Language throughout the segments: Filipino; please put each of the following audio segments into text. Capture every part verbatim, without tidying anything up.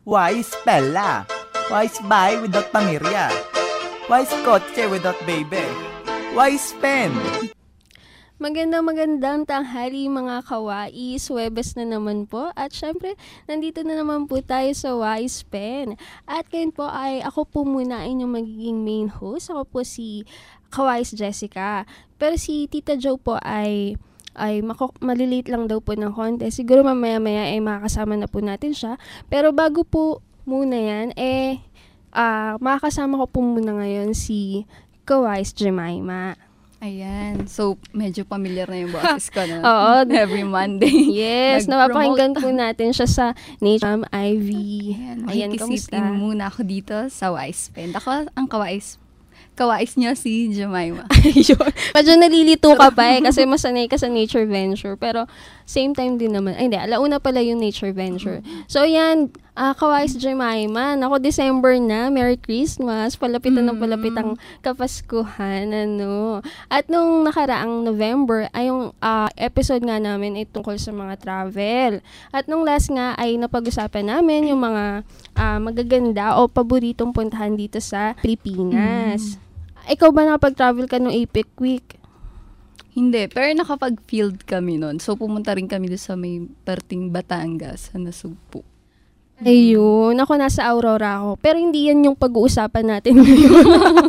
Why Bella? Why buy without pamirya? Why kotse without baby? Why spend? Magandang magandang tanghali mga kawais, Huwebes na naman po. At syempre, nandito na naman po tayo sa Wise Pen. At ngayon po ay ako po muna inyong magiging main host. Ako po si Kawais Jessica. Pero si Tita Jo po ay ay mako- maliliit lang daw po ng konti. Siguro mamaya-maya ay makakasama na po natin siya. Pero bago po muna yan, eh, uh, makakasama ko po muna ngayon si Kawais Jemima. Ayan. So, medyo familiar na yung boses ko na Oo. every Monday. Yes, napapakinggan po natin siya sa Nature I V. Ayan, Ayan, kamusta? makikisipin muna ako dito sa Wise Pen. Ako, ang kawais, kawais niyo si Jemima. Ayun. Medyo nalilito ka pa eh, kasi masanay ka sa Nature Venture. Pero, same time din naman. Ay, hindi. Alauna pala yung Nature Venture. So, yan. Uh, Kawais Jemima. Ako, December na. Merry Christmas. Palapitan mm. ng palapitang Kapaskuhan. Ano. At nung nakaraang November, ay yung uh, episode nga namin ay tungkol sa mga travel. At nung last nga ay napag-usapan namin yung mga uh, magaganda o paboritong puntahan dito sa Pilipinas. Mm. Ikaw ba nakapag-travel ka nung A P E C week? Hindi, pero nakapag-field kami nun. So, pumunta rin kami doon sa may parting Batangas, sa Nasugpo. Ayun, ako nasa Aurora ako. Pero hindi yan yung pag-uusapan natin ngayon.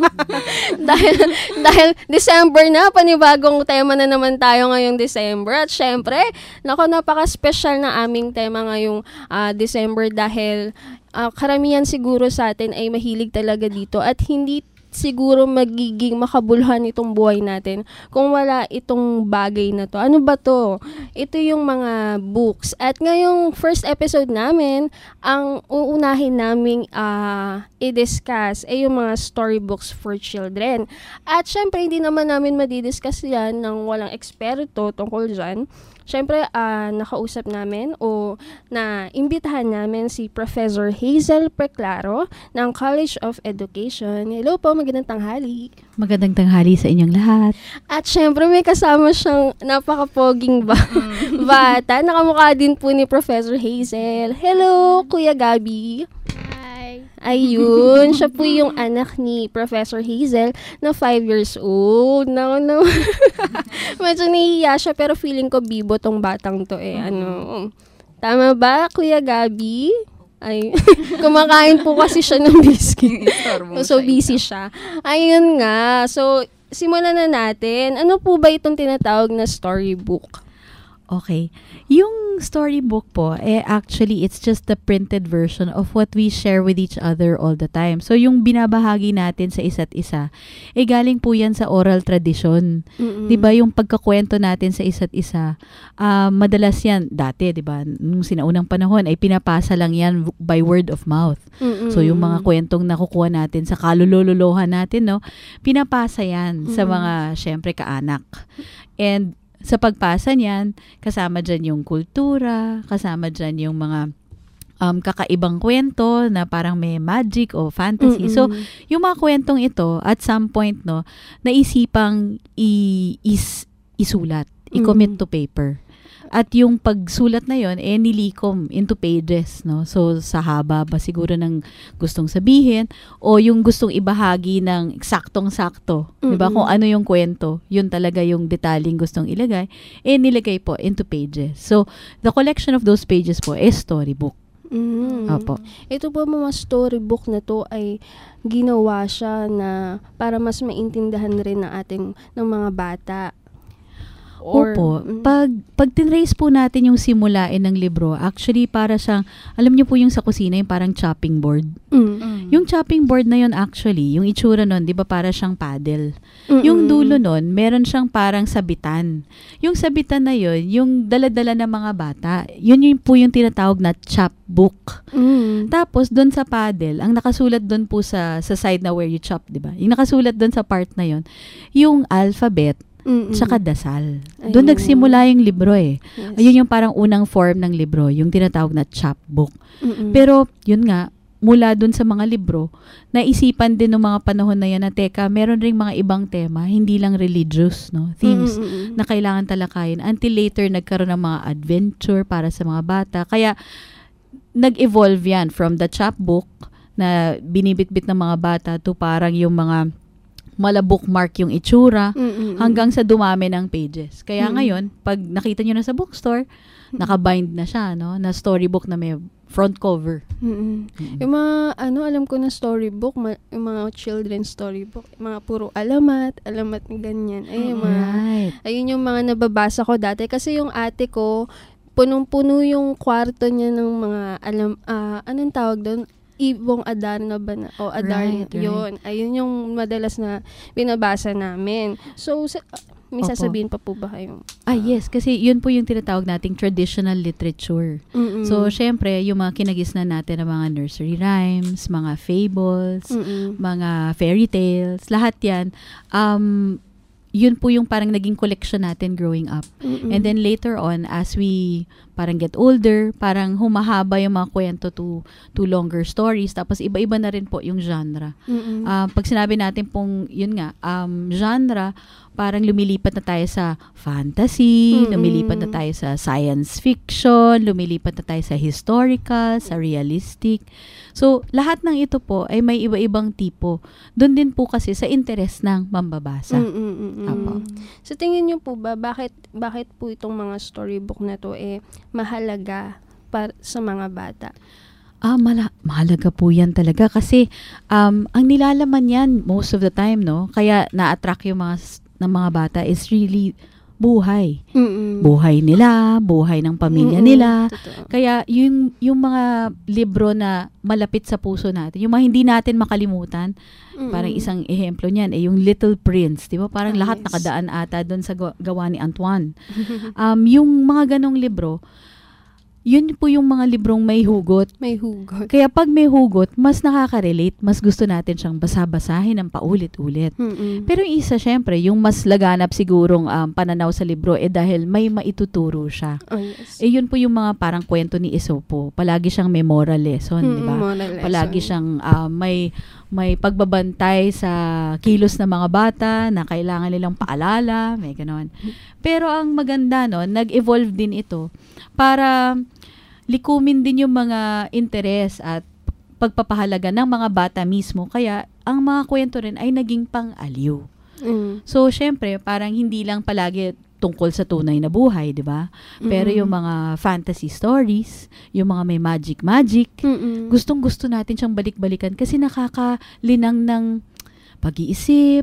dahil, dahil December na, panibagong tema na naman tayo ngayong December. At syempre, nako, napaka-special na aming tema ngayong uh, December dahil uh, karamihan siguro sa atin ay mahilig talaga dito at hindi siguro magiging makabuluhan itong buhay natin kung wala itong bagay na to. Ano ba to? Ito yung mga books. At ngayong first episode namin, ang uunahin naming uh, i-discuss ay yung mga storybooks for children. At syempre, hindi naman namin madidiscuss yan ng walang eksperto tungkol dyan. Syempre, uh, nakausap namin o na-imbitahan namin si Professor Hazel Preclaro ng College of Education. Hello po, magandang tanghali. Magandang tanghali sa inyong lahat. At syempre, may kasama siyang napakapoging ba- bata. Nakamukha din po ni Professor Hazel. Hello, Kuya Gabi. Ayun, siya po yung anak ni Professor Hazel na five years old. No, no. Medyo nahihiya siya pero feeling ko bibo tong batang to eh. Ano, tama ba, Kuya Gabi? Ay, kumakain po kasi siya ng biscuit. So, busy siya. Ayun nga. So, simulan na natin. Ano po ba itong tinatawag na storybook? Okay. Yung storybook po, eh actually, it's just the printed version of what we share with each other all the time. So, yung binabahagi natin sa isa't isa, eh galing po yan sa oral tradition. Mm-hmm. Diba? Yung pagkakwento natin sa isa't isa, uh, madalas yan, dati, diba? Nung sinaunang panahon, ay pinapasa lang yan by word of mouth. Mm-hmm. So, yung mga kwentong nakukuha natin sa kalululuhan natin, no? Pinapasa yan mm-hmm. sa mga, syempre, kaanak. And, sa pagpasa niyan, kasama dyan yung kultura, kasama dyan yung mga um, kakaibang kwento na parang may magic o fantasy. Mm-mm. So, yung mga kwentong ito, at some point, no, naisipang i- is- isulat, i-commit mm-hmm. to paper. At yung pagsulat na yon eh nilikom into pages, no? So sa haba ba siguro ng gustong sabihin o yung gustong ibahagi ng eksaktong-sakto, mm-hmm. 'di ba? Kung ano yung kwento, yun talaga yung detaling gustong ilagay, eh nilagay po into pages. So the collection of those pages po is storybook. Mm. Opo. Ito po mga storybook na to ay ginawa siya na para mas maintindihan rin ng ating ng mga bata. Or, Opo. Mm. Pag, pag tinrace po natin yung simulain ng libro, actually para siyang, alam niyo po yung sa kusina, yung parang chopping board. Mm. Mm. Yung chopping board na yun actually, yung itsura nun, di ba para siyang paddle. Mm-mm. Yung dulo nun, meron siyang parang sabitan. Yung sabitan na yun, yung dala-dala ng mga bata, yun yung po yung tinatawag na chopbook. Mm. Tapos, doon sa paddle, ang nakasulat doon po sa, sa side na where you chop, di ba? Yung nakasulat doon sa part na yun, yung alphabet, Mm-mm. tsaka dasal. Ayun. Doon nagsimula yung libro eh. Yes. Ayun yung parang unang form ng libro, yung tinatawag na chapbook. Mm-mm. Pero, yun nga, mula dun sa mga libro, naisipan din ng mga panahon na yan na teka, meron ring mga ibang tema, hindi lang religious, no, themes Mm-mm. na kailangan talakayin. Until later, nagkaroon ng mga adventure para sa mga bata. Kaya, nag-evolve yan from the chapbook na binibitbit ng mga bata to parang yung mga mala-bookmark yung itsura Mm-mm. hanggang sa dumami ng pages. Kaya Mm-mm. ngayon, pag nakita nyo na sa bookstore, nakabind na siya, no? Na storybook na may front cover. Mm-mm. Mm-mm. Yung mga, ano, alam ko na storybook, ma- yung mga children's storybook, yung mga puro alamat, alamat ng ganyan. Ay, yung mga, Right. ayun yung mga nababasa ko dati. Kasi yung ate ko, punong-puno yung kwarto niya ng mga, alam, ah, anong tawag doon? Ibong Adarna ba na? O Adarna, Right, right. yun. Ayun yung madalas na binabasa namin. So, sa, may Opo. sasabihin pa po ba kayong? Ah, yes. Kasi yun po yung tinatawag nating traditional literature. Mm-mm. So, syempre, yung mga kinagisnan natin ng mga nursery rhymes, mga fables, Mm-mm. mga fairy tales, lahat yan, um, yun po yung parang naging collection natin growing up. Mm-mm. And then later on, as we parang get older, parang humahaba yung mga kwento to, to longer stories. Tapos iba-iba na rin po yung genre. Mm-mm. Um, pag sinabi natin pong, yun nga, um, genre, parang lumilipat na tayo sa fantasy, Mm-mm. lumilipat na tayo sa science fiction, lumilipat na tayo sa historical, sa realistic. So, lahat ng ito po ay may iba-ibang tipo. Doon din po kasi sa interest ng mambabasa. Mm-mm-mm. Apo. So, tingin niyo po ba, bakit, bakit po itong mga storybook na to eh, mahalaga para sa mga bata? Ah, mala- mahalaga po yan talaga kasi um, ang nilalaman yan most of the time, no? Kaya na-attract yung mga, s- ng mga bata is really buhay. Mm-mm. Buhay nila, buhay ng pamilya Mm-mm. nila. Totoo. Kaya yung, yung mga libro na malapit sa puso natin, yung mga hindi natin makalimutan, Mm-mm. parang isang ehemplo niyan, eh, yung Little Prince, di ba? Parang Ah, lahat yes. nakadaan ata doon sa gawa, gawa ni Antoine. Um, yung mga ganong libro, yun po yung mga librong may hugot. May hugot. Kaya pag may hugot, mas nakaka-relate, mas gusto natin siyang basa-basahin ng paulit-ulit. Mm-mm. Pero yung isa, syempre, yung mas laganap sigurong um, pananaw sa libro, eh dahil may maituturo siya. Oh, yes. Eh yun po yung mga parang kwento ni Esopo. Palagi siyang may moral lesson, di ba? Mm-mm, moral lesson. Palagi siyang ah, may may pagbabantay sa kilos ng mga bata na kailangan nilang paalala, may gano'n. Pero ang maganda, no, nag-evolve din ito para likumin din yung mga interes at pagpapahalaga ng mga bata mismo. Kaya ang mga kwento rin ay naging pang-aliw. Mm. So, syempre, parang hindi lang palagi tungkol sa tunay na buhay, di ba? Pero Mm-mm. yung mga fantasy stories, yung mga may magic-magic, Mm-mm. gustong-gusto natin siyang balik-balikan kasi nakakalinang ng pag-iisip,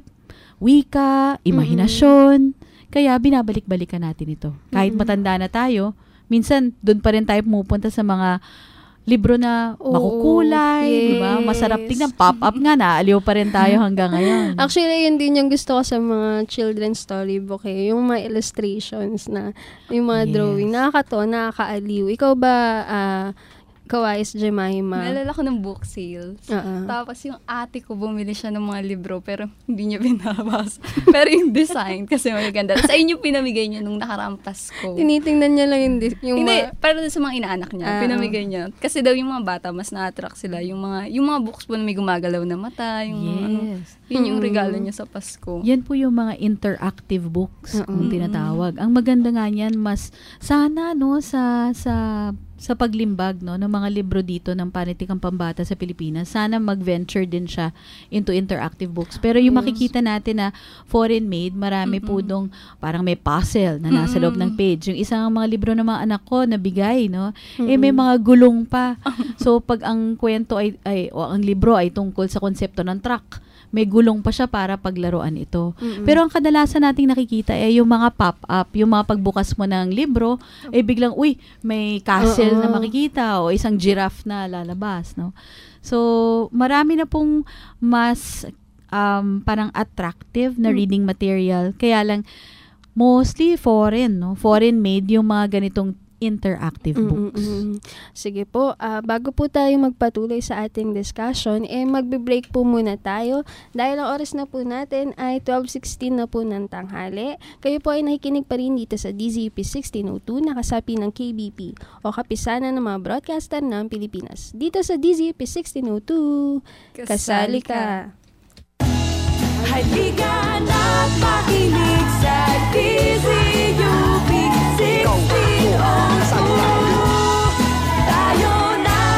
wika, imahinasyon. Kaya binabalik-balikan natin ito. Kahit Mm-mm. matanda na tayo, minsan doon pa rin tayo pumupunta sa mga libro na Oo, makukulay, di ba? Masarap yes. tingnan, pop-up nga, naaliw pa rin tayo hanggang ngayon. Actually, yun din yung gusto ko sa mga children's storybook eh. Yung mga illustrations na, yung mga Yes. drawing. Nakakatawa, nakakaaliw. Ikaw ba, ah, Kawais Jemima? Naalala ko ng book sales. Oo. Tapos yung ate ko bumili siya ng mga libro pero hindi niya binabasa. Pero yung design kasi maganda. Sa inyo pinamigay niya nung nakaraang Pasko. Tinitingnan niya lang yung, di- yung Hindi, mga- para sa mga inaanak niya, Ah, pinamigay niya. Kasi daw yung mga bata, mas na-attract sila. Yung mga yung mga books po na may gumagalaw na mata, yung mga ano, Yes. yun yung Mm. regalo niya sa Pasko. Yan po yung mga interactive books Oo. kung tinatawag. Ang maganda nga niyan, mas sana no sa sa sa paglimbag no ng mga libro dito ng panitikang pambata sa Pilipinas, sana mag-venture din siya into interactive books. Pero yung Yes. makikita natin na foreign made, marami po Mm-mm. dong parang may puzzle na nasa loob ng Mm-mm. page. Yung isang mga libro ng mga anak ko na bigay, no, eh Mm-mm. may mga gulong pa. So pag ang kwento ay, ay o ang libro ay tungkol sa konsepto ng truck, may gulong pa siya para paglaruan ito. Mm-mm. Pero ang kadalasan nating nakikita ay yung mga pop-up, yung mga pagbukas mo ng libro, ay biglang, uy, may castle Oo. na makikita o isang giraffe na lalabas, no? So, marami na pong mas um, parang attractive na Mm. reading material. Kaya lang, mostly foreign, no? Foreign made yung mga ganitong interactive books. Mm-mm-mm. Sige po, ah, bago po tayo magpatuloy sa ating discussion, eh magbe-break po muna tayo dahil ang oras na po natin ay twelve sixteen na po ng tanghali. Kayo po ay nakikinig pa rin dito sa D Z U P sixteen oh two na kasapi ng K B P o kapisanan ng mga broadcaster ng Pilipinas. Dito sa D Z U P sixteen oh two, kasali ka! Halika na't makinig sa D Z U P sixteen oh two. Tayo na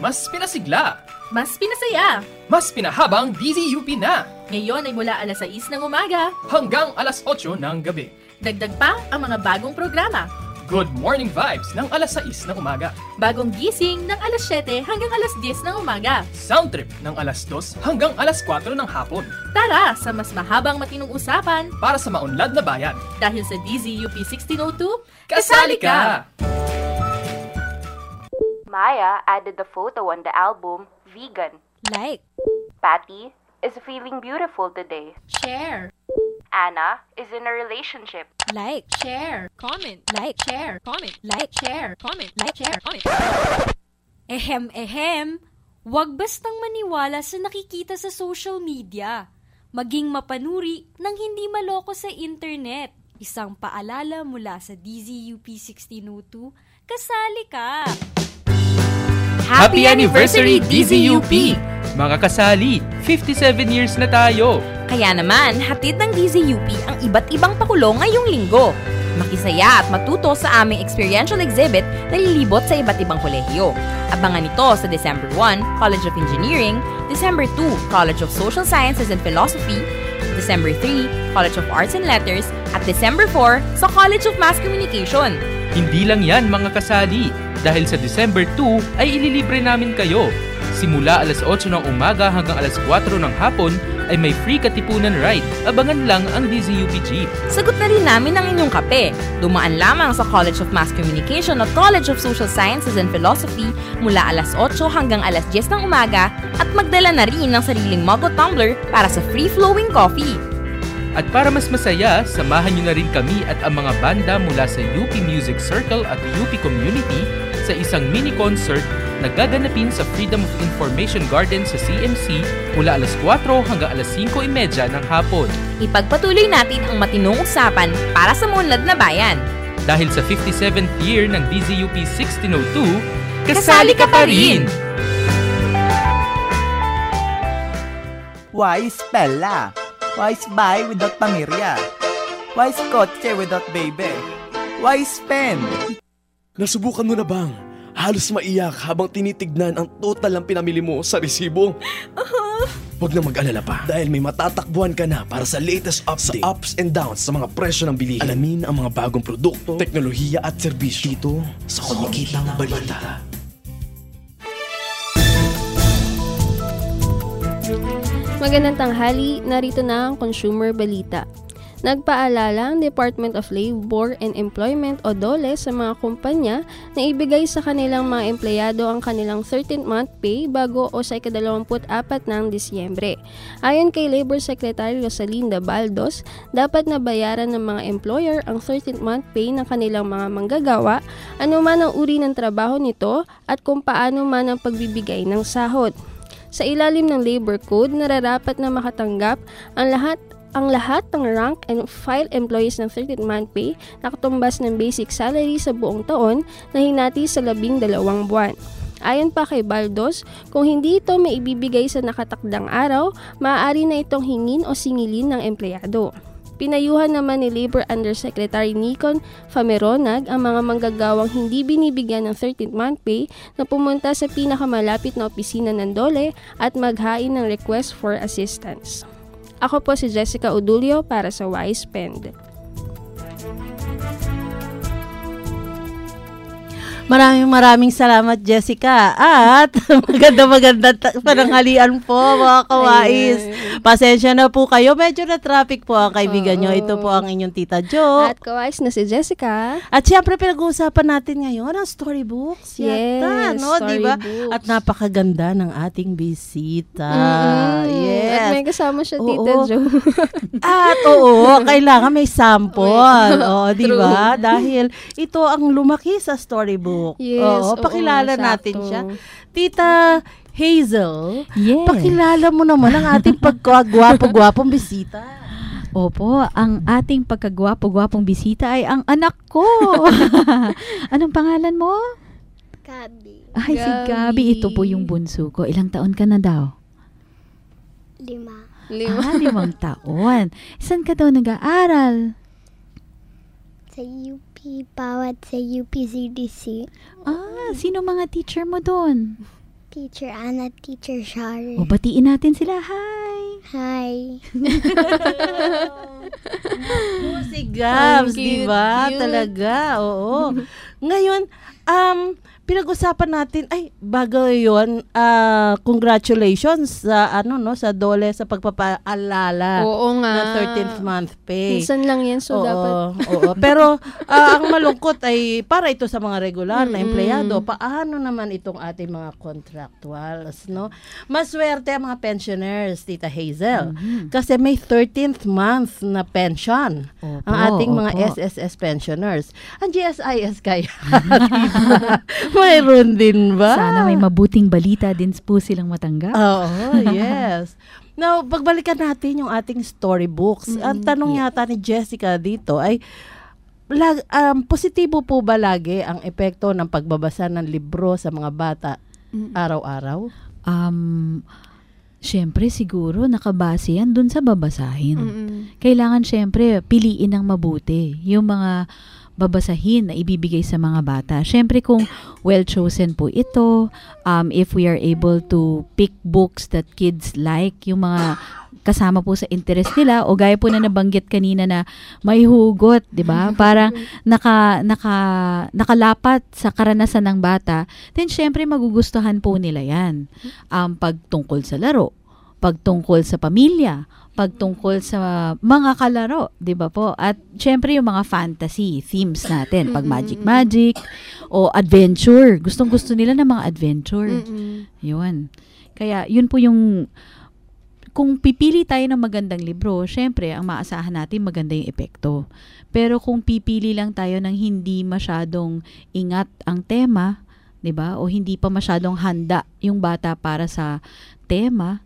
Mas pinasigla, Mas pinasaya. mas pinahabang D Z U P na, Ngayon ay mula alas sais ng umaga. hanggang alas otso ng gabi. Dagdag pa ang mga bagong programa. Good morning vibes ng alas sais ng umaga. Bagong gising ng alas siyete hanggang alas diyes ng umaga. Sound trip ng alas dos hanggang alas kwatro ng hapon. Tara sa mas mahabang matinong usapan Para sa maunlad na bayan. dahil sa D Z U P sixteen oh two, Kasali ka! Maya added the photo on the album, Vegan. Like, Patty is feeling beautiful today. share, Anna is in a relationship. like, share, comment, like, share, comment, like, share, comment, like, share, comment. ehem, ehem. Huwag bastang maniwala sa nakikita sa social media. Maging mapanuri nang hindi maloko sa internet. Isang paalala mula sa D Z U P sixteen oh two, kasali ka! Happy Anniversary D Z U P! Mga kasali, fifty-seven years na tayo! Kaya naman, hatid ng D Z U P ang iba't ibang pakulo ngayong linggo. Makisaya at matuto sa aming experiential exhibit na lilibot sa iba't ibang kolehiyo. Abangan ito sa December one, College of Engineering, December two, College of Social Sciences and Philosophy, December three, College of Arts and Letters, at December four sa College of Mass Communication. Hindi lang yan mga kasali, dahil sa December two ay ililibre namin kayo. Simula alas otso ng umaga hanggang alas kwatro ng hapon ay may free katipunan ride. Abangan lang ang D Z U P Jeep. Sagot na rin namin ang inyong kape. Dumaan lamang sa College of Mass Communication at College of Social Sciences and Philosophy mula alas otso hanggang alas diyes ng umaga at magdala na rin ng sariling mug o tumbler para sa free-flowing coffee. At para mas masaya, samahan nyo na rin kami at ang mga banda mula sa U P Music Circle at U P Community sa isang mini-concert na gaganapin sa Freedom of Information Garden sa C M C mula alas kwatro hanggang alas singko trenta ng hapon. Ipagpatuloy natin ang matinong usapan para sa maunlad na bayan. Dahil sa fifty-seventh year ng D Z U P sixteen oh two, kasali ka pa rin! Why Spella? Why Spy without Pamirya? Why Kotse without Baby? Why Spend? Nasubukan mo na bang halos maiyak habang tinitignan ang total ng pinamili mo sa resibo? Uh-huh. Huwag na mag-alala pa dahil may matatakbuhan ka na para sa latest update sa ups and downs sa mga presyo ng bilihin. Alamin ang mga bagong produkto, teknolohiya at serbisyo dito sa Kumikitang Balita. Magandang tanghali, narito na ang Consumer Balita. Nagpaalala ang Department of Labor and Employment o DOLE sa mga kumpanya na ibigay sa kanilang mga empleyado ang kanilang thirteenth month pay bago o sa ikadalawamput apat ng Disyembre. Ayon kay Labor Secretary Rosalinda Baldos, dapat na bayaran ng mga employer ang thirteenth month pay ng kanilang mga manggagawa, anuman ang uri ng trabaho nito at kung paano man ang pagbibigay ng sahod. Sa ilalim ng Labor Code, nararapat na makatanggap ang lahat ang lahat ng rank and file employees ng thirteenth month pay na katumbas ng basic salary sa buong taon na hinati sa labing dalawang buwan. Ayon pa kay Baldos, kung hindi ito maibibigay sa nakatakdang araw, maaari na itong hingin o singilin ng empleyado. Pinayuhan naman ni Labor Undersecretary Nikon Fameronag ang mga manggagawang hindi binibigyan ng thirteenth month pay na pumunta sa pinakamalapit na opisina ng DOLE at maghain ng request for assistance. Ako po si Jessica Udulio para sa Wise Spend. Maraming maraming salamat, Jessica. At maganda maganda pananghalian po, mga kawais. Pasensya na po kayo. Medyo na traffic po ang kaibigan nyo. Ito po ang inyong Tita Jo. At kawais na si Jessica. At siyempre, pinag-uusapan natin ngayon ang storybooks. Yes, yata, no? Diba? At napakaganda ng ating bisita. Mm-hmm. Yes. At may kasama siya, Tita oo. Jo. At oo, kailangan may sample. Oo, di ba? Dahil ito ang lumaki sa storybook. Yes, oo, oo, pakilala sakto. natin siya. Tita Hazel, Yes. pakilala mo naman ang ating pagkagwapo-gwapong bisita. Opo, ang ating pagkagwapo-gwapong bisita ay ang anak ko. Anong pangalan mo? Gabi. Ay, si Gabi. Ito po yung bunso ko. Ilang taon ka na daw? Lima. Lima. Ah, limang taon. Saan ka daw nag-aaral? Sa U P Pawat, sa U P C D C. Ah, sino mga teacher mo doon? Teacher Anna, Teacher Shari. O, batiin natin sila. Hi! Hi. Oh, si Gabs, Ang di cute, ba? cute. Talaga, oo. Ngayon, um, pinag-usapan natin, ay, bago yun, ah, congratulations sa, ano, no, sa Dole sa pagpapaalala Oo nga. ng thirteenth month pay. Minsan lang yan, so Oo, dapat. oo. Pero, ah, ang malungkot ay, para ito sa mga regular na Mm-mm. empleyado, paano naman itong ating mga contractuals, no? Maswerte ang mga pensioners, Tita Hazel. Mhm. Kasi may thirteenth month na pension Opo, ang ating mga opo. S S S pensioners. Ang G S I S kaya, tita, mayroon din ba? Sana may mabuting balita din po silang matanggap. Oo, yes. Now, pagbalikan natin yung ating storybooks. Ang tanong yata ni Jessica dito ay, lag, um, positibo po ba lagi ang epekto ng pagbabasa ng libro sa mga bata araw-araw? Um, Siyempre, siguro, nakabase yan dun sa babasahin. Mm-mm. Kailangan, siyempre, piliin ng mabuti yung mga babasahin na ibibigay sa mga bata. Siyempre, kung well-chosen po ito, um, if we are able to pick books that kids like, yung mga kasama po sa interest nila, o gaya po na nabanggit kanina na may hugot, di ba? Parang naka, naka, nakalapat sa karanasan ng bata, then syempre magugustuhan po nila yan. Um, pagtungkol sa laro, pagtungkol sa pamilya, pagtungkol sa mga kalaro, di ba po? At syempre yung mga fantasy themes natin, pag magic-magic, o adventure. Gustong-gusto nila ng mga adventure. Mm-mm. Yun. Kaya yun po yung, kung pipili tayo ng magandang libro, syempre, ang maasahan natin maganda yung epekto. Pero kung pipili lang tayo ng hindi masyadong ingat ang tema, 'di ba? O hindi pa masyadong handa yung bata para sa tema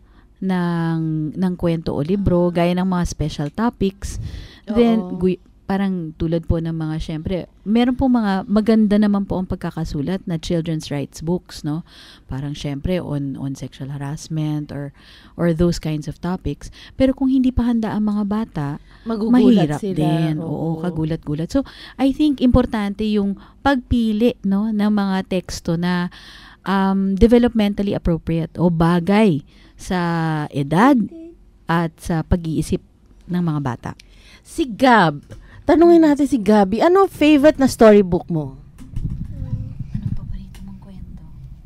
ng ng kwento o libro, gaya ng mga special topics, then Oo. gu- parang tulad po ng mga, syempre, meron po mga maganda naman po ang pagkakasulat na children's rights books, no? Parang syempre on on sexual harassment or or those kinds of topics. Pero kung hindi pa handa ang mga bata, Magugulat mahirap sila. din. Oo. Oo, kagulat-gulat. So, I think importante yung pagpili, no, ng mga teksto na um, developmentally appropriate o bagay sa edad at sa pag-iisip ng mga bata. Si Gab, tanungin natin si Gabi, ano ang favorite na storybook mo? Anong paborito mong kwento?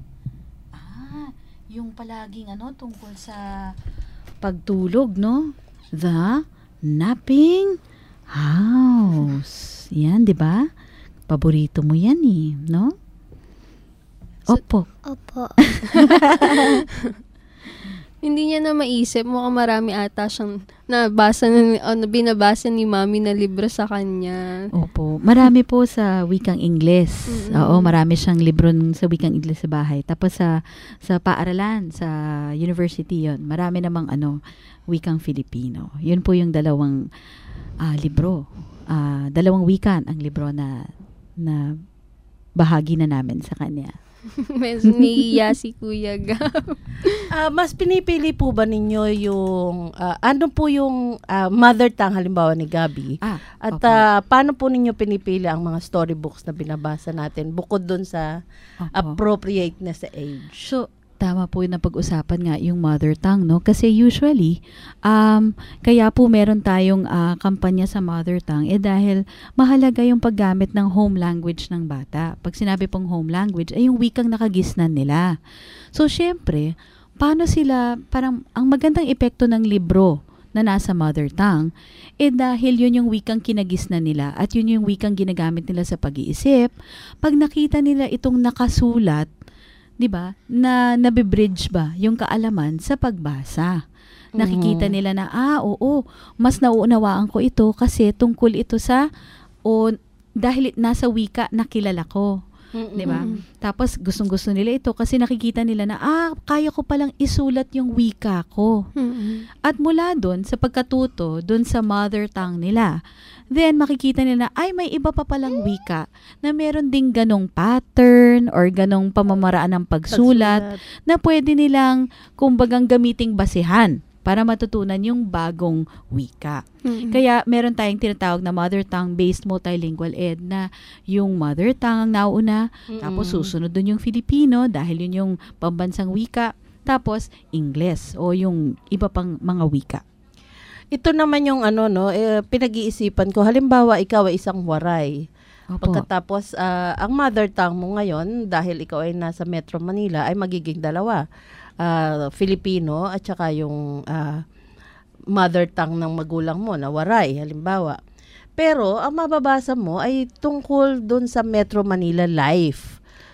Ah, yung palaging ano, tungkol sa pagtulog, no? The Napping House. Yan, di ba? Paborito mo yan eh, no? Opo. Opo. Hindi niya na maisip. Mukhang marami ata siyang nabasa na, o, binabasa ni mami na libro sa kanya. Opo. Marami po sa wikang Ingles. Mm-mm. Oo, marami siyang libro n- sa wikang Ingles sa bahay. Tapos sa sa paaralan, sa university yon, marami namang ano, wikang Filipino. Yun po yung dalawang ah, libro. Ah, dalawang wikan ang libro na na bahagi na namin sa kanya. Medyo niya si Kuya Gab. Ah, mas pinipili po ba ninyo yung, ah, ano po yung ah, mother tongue halimbawa ni Gabi? Ah, At opo. ah, paano po ninyo pinipili ang mga storybooks na binabasa natin bukod dun sa Opo. appropriateness sa age? So, tama po yung napag-usapan nga yung mother tongue, no? Kasi usually, um, kaya po meron tayong ah, kampanya sa mother tongue, eh dahil mahalaga yung paggamit ng home language ng bata. Pag sinabi pong home language, ay yung wikang nakagisnan nila. So, syempre, paano sila, parang, ang magandang epekto ng libro na nasa mother tongue, eh dahil yun yung wikang kinagisnan nila at yun yung wikang ginagamit nila sa pag-iisip, pag nakita nila itong nakasulat, 'di ba? Na nabibridge ba yung kaalaman sa pagbasa. Nakikita Mhm. nila na ah, oo, mas nauunawaan ko ito kasi tungkol ito sa o dahil nasa wika na kilala ko. Mm-mm. 'Di ba? Tapos gustong-gusto nila ito kasi nakikita nila na ah, kaya ko palang isulat yung wika ko. Mm-mm. At mula doon sa pagkatuto doon sa mother tongue nila, then makikita nila na ay may iba pa palang wika na meron ding ganong pattern or ganong pamamaraan ng pagsulat, Pagsulat. na pwede nilang kumbagang gamiting basihan para matutunan yung bagong wika. Mm-mm. Kaya meron tayong tinatawag na mother tongue-based multilingual ed na yung mother tongue ang nauna, Mm-mm. tapos susunod dun yung Filipino dahil yun yung pambansang wika, tapos Ingles o yung iba pang mga wika. Ito naman yung ano, no, eh, pinag-iisipan ko. Halimbawa, ikaw ay isang waray. Opo. Pagkatapos, ah, ang mother tongue mo ngayon, dahil ikaw ay nasa Metro Manila, ay magiging dalawa. Ah, Filipino at saka yung ah, mother tongue ng magulang mo na waray, halimbawa. Pero, ang mababasa mo ay tungkol dun sa Metro Manila life.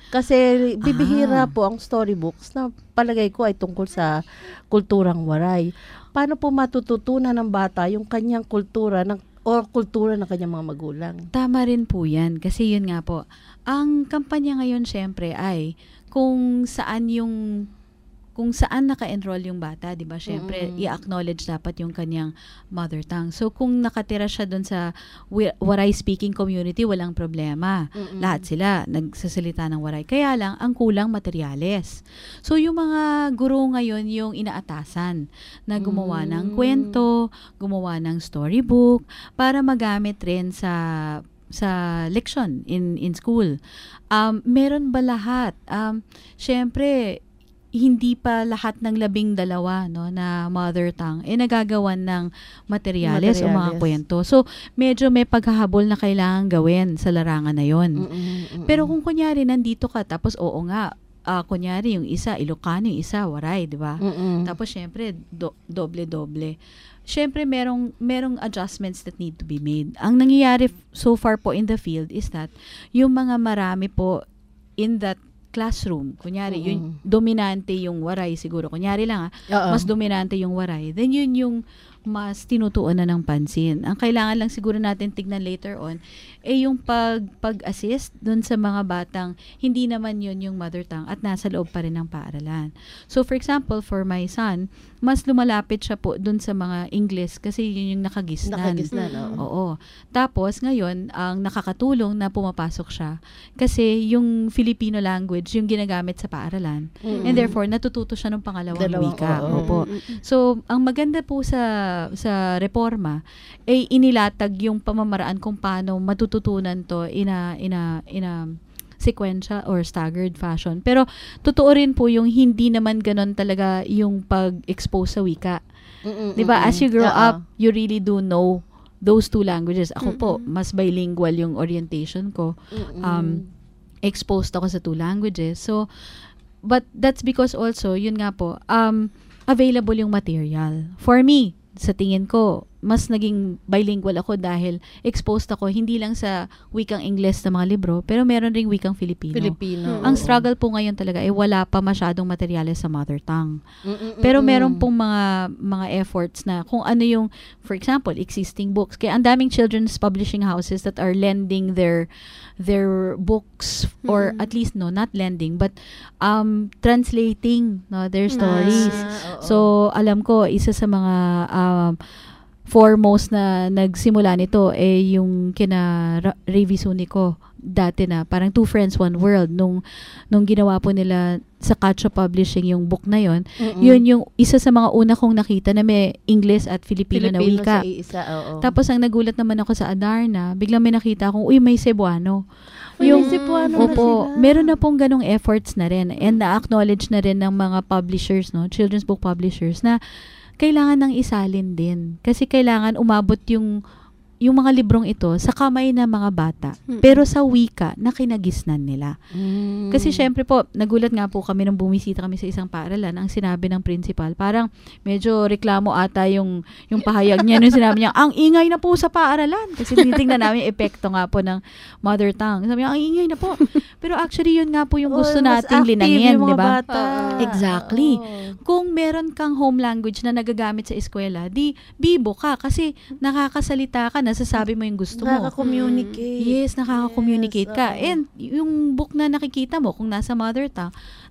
Kasi bibihira Ah. po ang storybooks na palagay ko ay tungkol sa kulturang waray. Paano po matututunan ng bata yung kanyang kultura ng o kultura ng kanyang mga magulang? Tama rin po yan. Kasi yun nga po, ang kampanya ngayon syempre ay kung saan yung kung saan naka-enroll yung bata, di ba? Syempre, Mm. i-acknowledge dapat yung kanyang mother tongue. So, kung nakatira siya dun sa wi- waray-speaking community, walang problema. Mm-mm. Lahat sila nagsasalita ng waray. Kaya lang, ang kulang materyales. So, yung mga guro ngayon yung inaatasan na gumawa ng Mm. kwento, gumawa ng storybook, para magamit rin sa sa leksyon in in school. Um, meron ba lahat? Um, syempre, hindi pa lahat ng labing dalawa no, na mother tongue eh nagagawan ng materyales, o mga Materyales. kwento. So, medyo may paghahabol na kailangan gawin sa larangan na yon. Mm-mm, mm-mm. Pero kung kunyari nandito ka, tapos oo nga, ah, kunyari yung isa, Ilocano, yung isa, Waray, di ba? Mm-mm. Tapos syempre, do- doble-doble. Syempre, merong, merong adjustments that need to be made. Ang nangyayari f- so far po in the field is that yung mga marami po in that classroom, kunyari, yun, dominante yung waray siguro. Kunyari lang, ah, Oo. mas dominante yung waray. Then yun yung mas tinutuunan ng pansin. Ang kailangan lang siguro natin tignan later on, eh yung pag, pag-assist dun sa mga batang hindi naman yun yung mother tongue at nasa loob pa rin ng paaralan. So for example, for my son, mas lumalapit siya po dun sa mga English kasi yun yung nakagisnan. Nakagisnan, oo. Oo. Tapos ngayon, ang nakakatulong na pumapasok siya kasi yung Filipino language yung ginagamit sa paaralan. Mm. And therefore, natututo siya ng pangalawang Dalawang, wika. oo. Opo. So, ang maganda po sa sa reforma ay inilatag yung pamamaraan kung paano matututunan to in a, in a, in a sequential or staggered fashion. Pero, totoo rin po yung hindi naman ganon talaga yung pag-expose sa wika. Mm-mm, Diba? mm-mm. As you grow Oo. up, you really do know those two languages. Ako po, Mm-mm. mas bilingual yung orientation ko. Mm-mm. Um, exposed ako sa two languages. So, but that's because also, yun nga po, um, available yung material. For me, sa tingin ko, mas naging bilingual ako dahil exposed ako hindi lang sa wikang Ingles na mga libro, pero meron ring wikang Filipino. Filipino, Ang oo. struggle po ngayon talaga ay wala pa masyadong materyales sa mother tongue. Mm-mm-mm. Pero meron pong mga mga efforts na kung ano yung, for example, existing books. Kaya ang daming children's publishing houses that are lending their their books or Mm. at least no, not lending but um translating no their stories. Ah, oo. So alam ko isa sa mga um foremost na nagsimula nito eh yung kina Ra- Ray Visunico dati na parang Two Friends One World nung nung ginawa po nila sa Katso Publishing yung book na yon. Mm-mm. Yun yung isa sa mga una kong nakita na may English at Filipino, na Filipino wika. sa iisa, oo. Tapos ang nagulat naman ako sa Adarna, biglang may nakita akong, uy, may Cebuano. Uy, may Cebuano na opo, sila. meron na pong ganong efforts na rin and na-acknowledge na rin ng mga publishers, no, children's book publishers, na kailangan ng isalin din. Kasi kailangan umabot yung yung mga librong ito sa kamay ng mga bata, Mm. pero sa wika na kinagisnan nila. Mm. Kasi syempre po, nagulat nga po kami nung bumisita kami sa isang paaralan, ang sinabi ng principal, parang medyo reklamo ata yung, yung pahayag niya nung sinabi niya, ang ingay na po sa paaralan. Kasi tinitingnan namin yung epekto nga po ng mother tongue. Sabi niya, ang ingay na po. Pero actually, yun nga po yung gusto Oh, mas nating active linangin, yung mga di ba? bata. Exactly. Oo. Kung meron kang home language na nagagamit sa eskwela, di bibo ka kasi nakakasalita ka, nasasabi mo yung gusto mo. Nakaka-communicate. Yes, nakaka-communicate Yes, ka. oo. And yung book na nakikita mo, kung nasa mother tongue,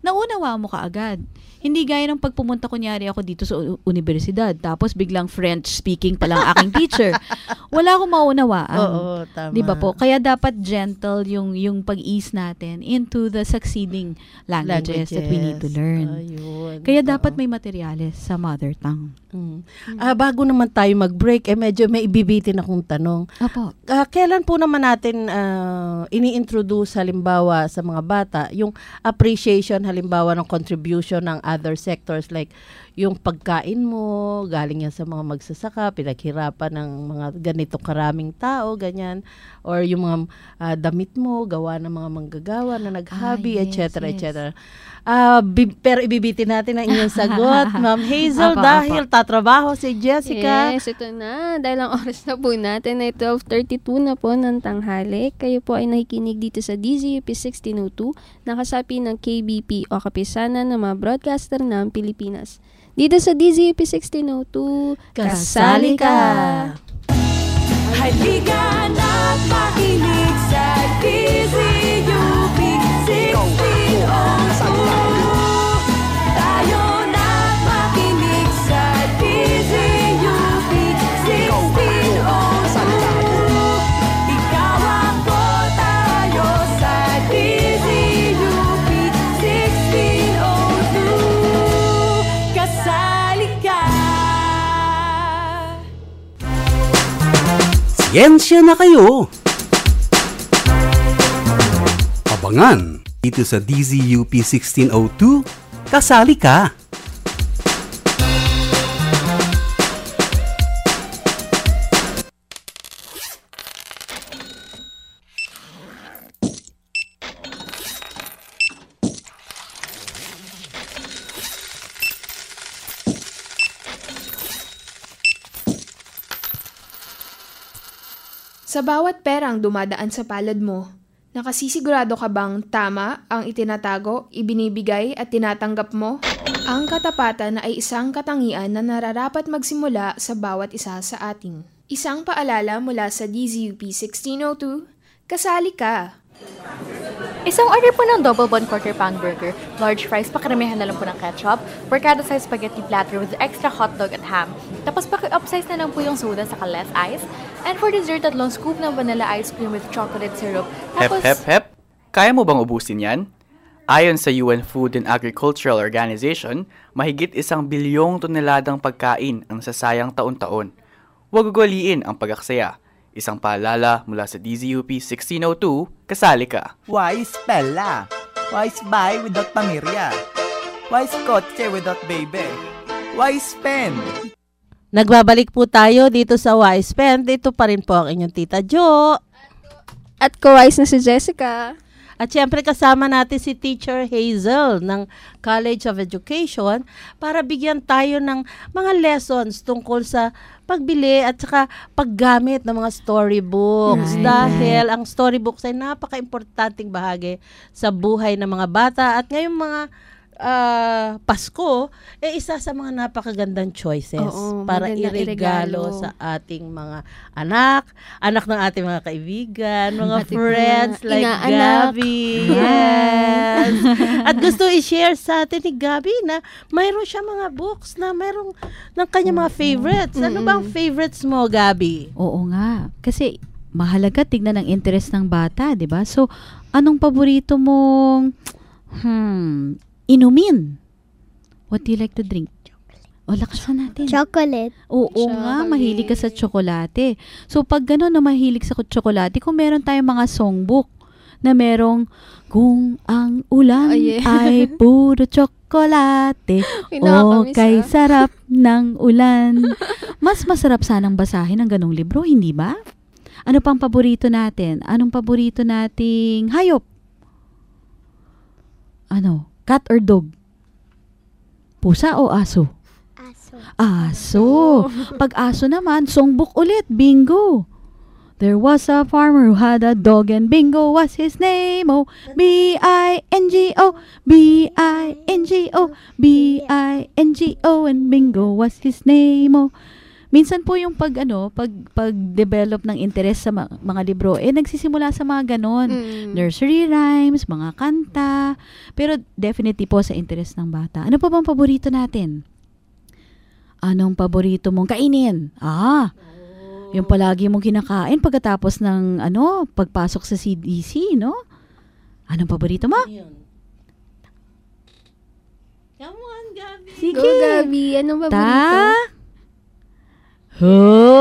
naunawa mo kaagad. Hindi gaya ng pagpumunta kunyari ako dito sa u- universidad, tapos biglang French speaking pa lang aking teacher. Wala akong maunawaan. Oo, tama. 'Di ba po? Kaya dapat gentle yung yung pag-ease natin into the succeeding languages, that we need to learn. Ayun. Kaya dapat may materyales sa mother tongue. Mm. Ah, bago naman tayo mag-break, eh medyo may ibibitin akong tanong. Apo. Ah, kailan po naman natin ah, ini-introduce halimbawa sa mga bata yung appreciation halimbawa ng contribution ng other sectors like yung pagkain mo, galing yan sa mga magsasaka, pinaghirapan ng mga ganito karaming tao, ganyan. Or yung mga ah, damit mo, gawa ng mga manggagawa na nag-hobby, Ah, et yes, cetera, et yes. cetera. Ah, bi- pero ibibitin natin ang inyong sagot, Ma'am Hazel, Apa, dahil apa. tatrabaho si Jessica. Yes, ito na. Dahil ang oras na po natin ay twelve thirty-two na po ng tanghali. Kayo po ay nakikinig dito sa D Z U P sixteen oh two, nakasapi ng K B P o kapisanan ng mga broadcaster ng Pilipinas. Dito sa D Z U P sixteen oh two, kasali ka! Halika na't makinig sa D Z U P sixteen oh two. Tayo na't makinig sa D Z U P sixteen oh two. Ikaw ako, tayo sa D Z U P sixteen oh two. Kasali ka! Siyensya na kayo! Abangan dito sa D Z U P sixteen oh two, kasali ka! Sa bawat perang dumadaan sa palad mo, nakasisigurado ka bang tama ang itinatago, ibinibigay at tinatanggap mo? Ang katapatan ay isang katangian na nararapat magsimula sa bawat isa sa atin. Isang paalala mula sa D Z U P sixteen oh two, kasali ka! Isang order po ng double bun quarter pound burger, large fries, pakaramihan na lang po ng ketchup, barkada size spaghetti platter with extra hotdog at ham. Tapos paki-upsize na lang po yung soda sa less ice. And for dessert, tatlong scoop ng vanilla ice cream with chocolate syrup. Hep, Tapos, hep, hep. Kaya mo bang ubusin yan? Ayon sa U N Food and Agricultural Organization, mahigit isang bilyong toneladang pagkain ang nasasayang taon-taon. Huwag ugaliin ang pag-aksaya. Isang paalala mula sa D Z U P sixteen oh two, kasali ka. Wise pella. Wise buy without pamirya. Wise kotse without baby. Wise pen. Nagbabalik po tayo dito sa Wise Pen. Dito pa rin po ang inyong Tita Jo. At ko-wise na si Jessica. At syempre kasama natin si Teacher Hazel ng College of Education para bigyan tayo ng mga lessons tungkol sa pagbili at saka paggamit ng mga storybooks. Right, Dahil ang storybooks ay napaka-importanting bahagi sa buhay ng mga bata at ngayong mga uh, Pasko, eh isa sa mga napakagandang choices Oo, para magandang iregalo iregalo. sa ating mga anak, anak ng ating mga kaibigan, mga Ating friends mga like inaanak. Gabi. Yes. At gusto i-share sa atin ni Gabi na mayroon siya mga books na mayroong ng kanya mga favorites. Ano Mm-mm. bang favorites mo, Gabi? Oo nga. Kasi mahalaga tignan ang interest ng bata, 'di ba? So, anong paborito mong hmm, inumin? What do you like to drink? O, lakasan natin. Chocolate. Oo nga, mahilig ka sa tsokolate. So, pag gano'n na mahilig sa tsokolate, kung meron tayong mga songbook na merong kung ang ulan Oh, yeah. ay puro tsokolate Uy, o nakakamiss, kay ah. sarap ng ulan. Mas masarap sanang basahin ang ganong libro, hindi ba? Ano pang paborito natin? Anong paborito nating hayop? Ano? Cat or dog? Pusa o aso? Aso. Pag aso naman, songbook ulit. Bingo. There was a farmer who had a dog and Bingo was his name. Oh, B I N G O, B I N G O, B I N G O, and Bingo was his name. Oh, minsan po yung pag ano, pag pag-develop ng interest sa ma- mga libro, eh nagsisimula sa mga ganon. Mm. Nursery rhymes, mga kanta, pero definitely po sa interest ng bata. Ano pa bang paborito natin? Anong paborito mong kainin? Ah, yung palagi mong kinakain pagkatapos ng ano, pagpasok sa C D C, no? Anong paborito mo? Come on, Gabi. Sige. Go, Gabi. Anong paborito? Ta? Ho!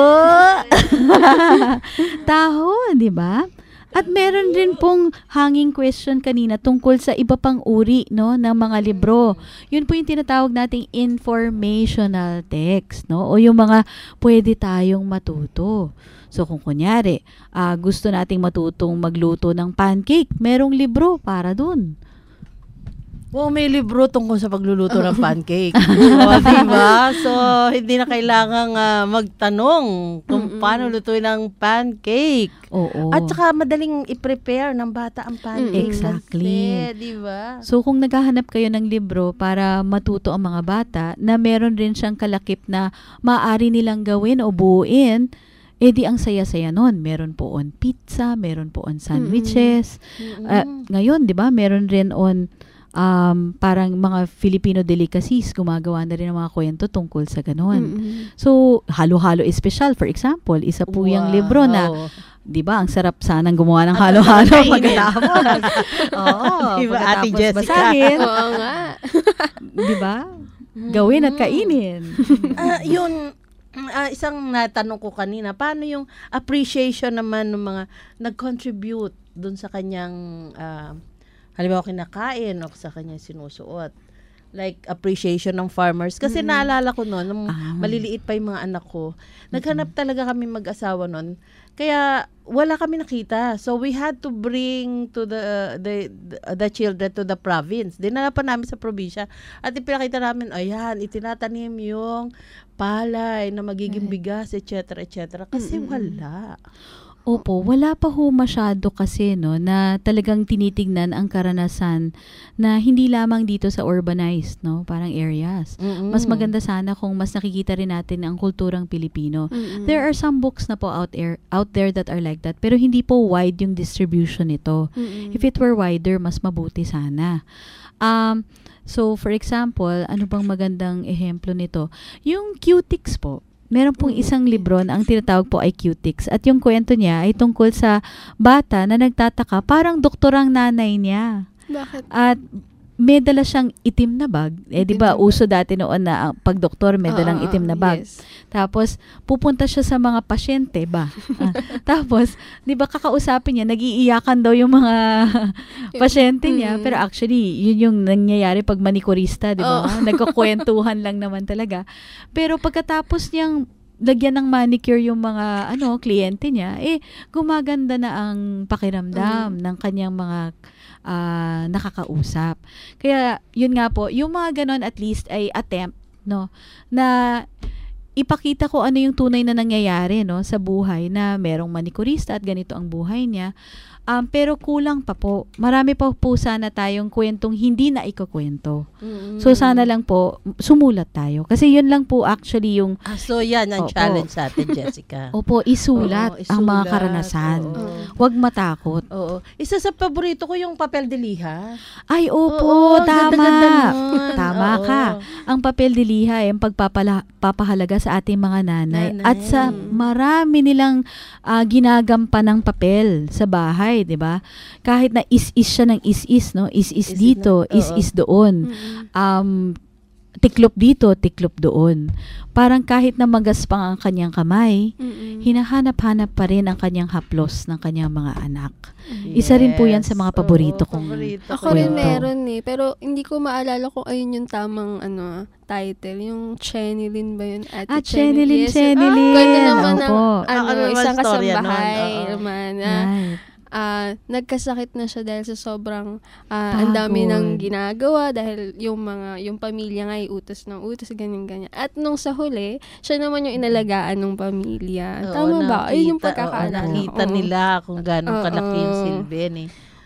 Taho, di ba? At meron din pong hanging question kanina tungkol sa iba pang uri, no, ng mga libro. Yun po yung tinatawag nating informational text, no? O yung mga pwede tayong matuto. So kung kunyari, uh, gusto nating matutong magluto ng pancake, merong libro para dun. Oo, may libro tungkol sa pagluluto ng pancake. O, diba? So, hindi na kailangang uh, magtanong kung Mm-mm. paano lutuin ang pancake. Oo. At saka madaling i-prepare ng bata ang pancake. Exactly. Kasi, diba? So, kung naghahanap kayo ng libro para matuto ang mga bata na meron rin siyang kalakip na maaari nilang gawin o buuin, eh di ang saya-saya nun. Meron po on pizza, meron po on sandwiches. Mm-hmm. Uh, ngayon, di ba, meron rin on Um, parang mga Filipino delicacies, gumagawa na rin ng mga kwento tungkol sa ganon. Mm-hmm. So, halo-halo special, for example, isa po wow. yung libro na, di ba, ang sarap sanang gumawa ng halo-halo pagkatapos. Oo, diba, pagkatapos Ate Jessica? basahin. Oo nga. Di ba? Gawin at kainin. uh, yun, uh, isang natanong ko kanina, paano yung appreciation naman ng mga nag-contribute dun sa kanyang uh, halimbawa kinakain o sa kanya sinusuot. Like, appreciation ng farmers. Kasi mm-hmm. naalala ko noon, nung ah. maliliit pa yung mga anak ko, naghanap mm-hmm. talaga kami mag-asawa noon. Kaya, wala kami nakita. So, we had to bring to the the the, the children to the province. Dinala pa namin sa probinsya. At ipinakita namin, ayan, itinatanim yung palay na magiging bigas, et cetera, et cetera. Kasi mm-hmm. wala. Opo, wala pa ho masyado kasi no na talagang tinitingnan ang karanasan na hindi lamang dito sa urbanized, no, parang areas. Mm-mm. Mas maganda sana kung mas nakikita rin natin ang kulturang Pilipino. Mm-mm. There are some books na po out there out there that are like that, pero hindi po wide yung distribution nito. Mm-mm. If it were wider, mas mabuti sana. Um so for example, ano bang magandang ehemplo nito? Yung Q-Tix po. Meron pong isang libro na ang tinatawag po ay Q-Tix. At yung kwento niya ay tungkol sa bata na nagtataka, parang doktor ang nanay niya. Bakit? At may dala siyang itim na bag. Eh, di ba, uso dati noon na uh, pag doktor may dalang uh, itim na bag. Yes. Tapos, pupunta siya sa mga pasyente ba? uh, tapos, di ba, kakausapin niya, nag-iiyakan daw yung mga pasyente niya. Pero actually, yun yung nangyayari pag manikurista, di ba? Oh. Nagkukwentuhan lang naman talaga. Pero pagkatapos niyang lagyan ng manicure yung mga ano kliyente niya, eh, gumaganda na ang pakiramdam mm. ng kanyang mga Uh, nakakausap. Kaya, yun nga po, yung mga ganon at least ay attempt, no, na ipakita ko ano yung tunay na nangyayari, no, sa buhay na merong manikurista at ganito ang buhay niya. Um, pero kulang pa po. Marami pa po sana tayong kwentong hindi na ikukwento. Mm-hmm. So, sana lang po, sumulat tayo. Kasi yun lang po actually yung... Ah, so, yan ang opo. Challenge sa atin, Jessica. Opo, isulat, oo, isulat ang mga karanasan. Oo. Huwag matakot. Oo. Isa sa paborito ko yung papel de liha. Ay, opo, oo, tama. Ganda-ganda tama oo. ka. Ang papel de liha ay ang pagpapahalaga sa ating mga nanay. nanay. At sa marami nilang uh, ginagampan ng papel sa bahay. 'Di ba? Kahit na is-is siya ng is-is, no? Is-is dito, na, is-is doon. Mm-hmm. Um tiklop dito, tiklop doon. Parang kahit na magaspang ang kanyang kamay, mm-hmm. hinahanap-hanap pa rin ang kanyang haplos ng kanyang mga anak. Yes. Isa rin po yan sa mga paborito Oo, kong paborito. Ako rin meron eh, pero hindi ko maalala kung ayun yung tamang ano title. Yung Chenilyn ba yun? Ate ah, Chenilyn, yes. Chenilyn. Ah, kwento naman ng Opo. ano, Ah, isang storya kasambahay nun. naman. Ah, Right. Uh, nagkasakit na siya dahil sa sobrang uh, ang dami ng ginagawa dahil yung mga yung pamilya nga ay utos ng utos ganyan ganyan at nung sa huli siya naman yung inalagaan ng pamilya. Oo, Tama ba? Ay yung nakita- pagkakaalala. oo, nakita Oo. nila kung gaano Oo. kalaki yung silbi ni.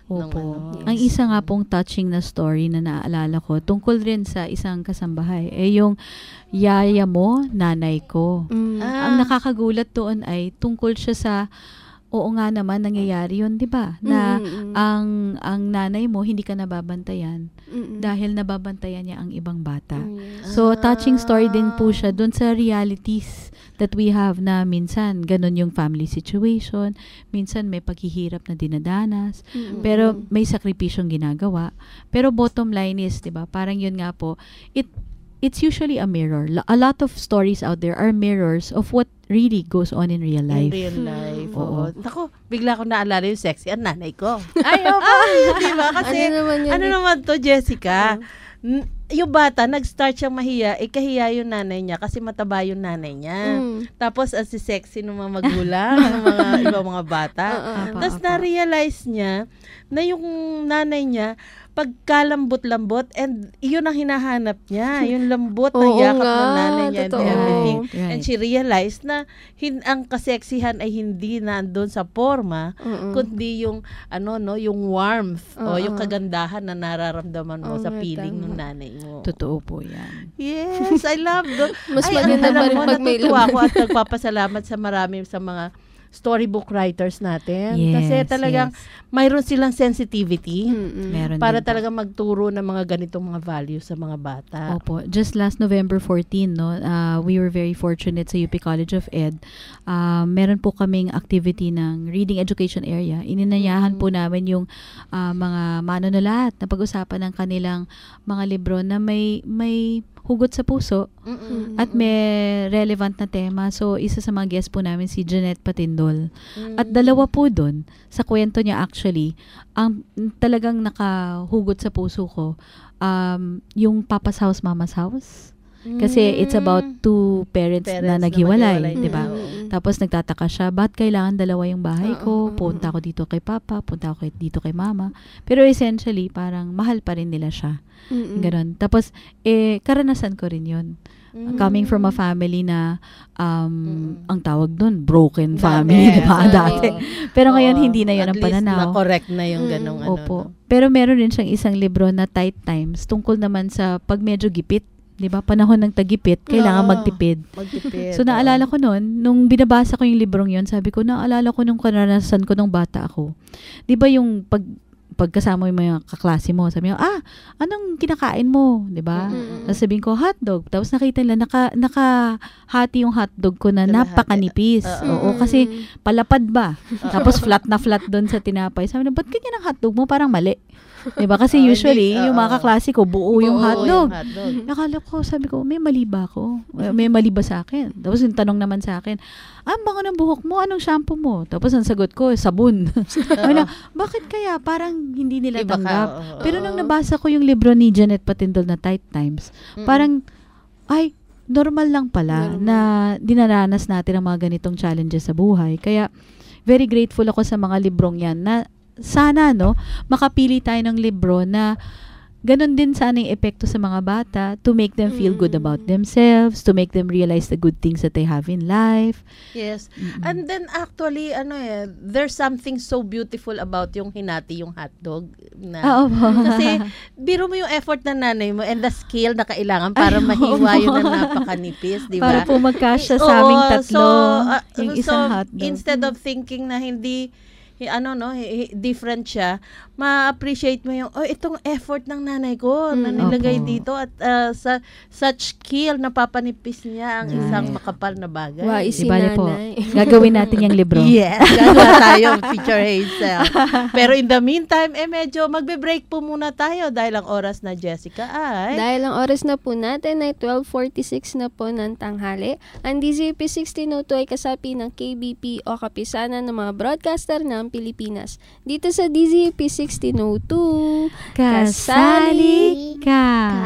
nung Opo. ano. Ang isa nga pong touching na story na naaalala ko, tungkol rin sa isang kasambahay, eh yung yaya mo, nanay ko. Mm. Ah. Ang nakakagulat doon ay tungkol siya sa, oo nga naman, nangyayari yun, di ba? Na Mm-mm. ang ang nanay mo, hindi ka nababantayan Mm-mm. dahil nababantayan niya ang ibang bata. Mm, yes. So, touching story din po siya doon sa realities that we have na minsan, ganun yung family situation, minsan may paghihirap na dinadanas, Mm-mm. pero may sakripisyong ginagawa. Pero bottom line is, di ba, parang yun nga po, it it's usually a mirror. A lot of stories out there are mirrors of what really goes on in real life. In real life. Oo. Oo. Naku, bigla ko naalala yung sexy ang nanay ko. Ay, oh, di ba? Kasi, Ano naman yun? ano naman to, Jessica? N- yung bata, nag-start siyang mahiya, eh kahiya yung nanay niya kasi mataba yung nanay niya. Mm. Tapos, as si sexy ng mga magulang, ng mga ibang mga bata. Oo. Tapos, na-realize niya na yung nanay niya, pagkalambot-lambot, and yun ang hinahanap niya, yung lambot na Oo yakap nga, ng nanay niya and totoo. everything. Right. And she realized na hin- ang kaseksihan ay hindi nandun sa forma, Mm-mm. kundi yung ano no, yung warmth o Oo. yung kagandahan na nararamdaman mo Oo sa nga, feeling tama. ng nanay mo. Totoo po yan. Yes, I love the Mas ay, maganda alam pa rin mo, pag may natutuwa laman. ako at nagpapasalamat sa marami sa mga storybook writers natin. Yes, Kasi talagang yes. mayroon silang sensitivity Mm-mm. Meron para din po. talagang magturo ng mga ganitong mga values sa mga bata. Opo. Just last November fourteenth, no, uh, we were very fortunate sa U P College of Ed. Uh, meron po kaming activity ng reading education area. Ininayahan po namin yung uh, mga manunulat na pag-usapan ng kanilang mga libro na may may hugot sa puso Mm-mm. at may relevant na tema. So, isa sa mga guest po namin si Jeanette Patindol. At dalawa po doon, sa kwento niya actually, ang talagang nakahugot sa puso ko, um, yung Papa's House, Mama's House. Kasi it's about two parents, Parents na na naghiwalay, maghiwalay, di ba? Mm-mm. Tapos nagtataka siya, ba't kailangan dalawa yung bahay ko? Oo, oo, Punta ako dito kay Papa, punta ako kay- dito kay Mama. Pero essentially, parang mahal pa rin nila siya. Mm-mm. Ganon. Tapos, eh, karanasan ko rin yun. Coming from a family na, um, ang tawag dun, broken family, di ba? Oo. Dati. Pero ngayon, Oo. hindi na yun At ang least pananaw. na-correct na yung Mm. ganong ano. Opo. no? Pero meron din siyang isang libro na Tight Times, tungkol naman sa pag medyo gipit. Di ba? Panahon ng tagipit, kailangan Oo. magtipid. Magtipid. So, naalala ko noon, nung binabasa ko yung librong yon, sabi ko, naalala ko nung karanasan ko nung bata ako. Di ba yung pag pagkasama mo yung mga kaklase mo, sabi mo, ah, anong kinakain mo? Di ba? Mm-mm. Tapos sabihin ko, hotdog. Tapos nakita nila, naka, nakahati yung hotdog ko na Kalahati. napakanipis. Oo, kasi palapad ba? Tapos flat na flat doon sa tinapay. Sabi na, ba't ganyan ang hotdog mo? Parang mali. Diba? Kasi Oh, usually, hindi, yung oo. mga kaklase ko, buo yung Oo, hotdog. yung hotdog. Nakala ko, sabi ko, may mali ba ako? May mali ba sa akin? Tapos yung tanong naman sa akin, ah, bango ng buhok mo, anong shampoo mo? Tapos ang sagot ko, sabon. Ano, bakit kaya? Parang hindi nila Iba ka, tanggap. oo. Pero nung nabasa ko yung libro ni Jeanette Patindol na Tight Times, parang, ay, normal lang pala na dinaranas natin ang mga ganitong challenges sa buhay. Kaya, very grateful ako sa mga librong yan na sana, no, makapili tayo ng libro na ganun din sana yung epekto sa mga bata to make them feel good about themselves, to make them realize the good things that they have in life. Yes. And then actually, ano eh, there's something so beautiful about yung hinati yung hotdog. Na, Ah, opo. Kasi, biro mo yung effort ng nanay mo and the skill na kailangan para Ay, mahiwa opo. yun na napakanipis, di ba? Para po magkasya sa Oo, aming tatlo, so, ah, yung so, isang hotdog. instead of thinking na hindi, hi- ano no, hi- hi- different siya, ma-appreciate mo yung, oh, itong effort ng nanay ko na Mm, nilagay opo. dito at ah, sa such skill na papanipis niya ang Right. isang makapal na bagay. Wais si Di bale po, nanay. gagawin natin yung libro. Yes, gagawa tayo, Teacher Hazel. Pero in the meantime, eh medyo magbe-break po muna tayo dahil ang oras na, Jessica, ay... Dahil ang oras na po natin ay twelve forty-six na po ng tanghali, ang D Z U P sixteen oh two ay kasapi ng K B P o kapisanan ng mga broadcaster ng Pilipinas. Dito sa D Z U P sixteen oh two, Kasali ka.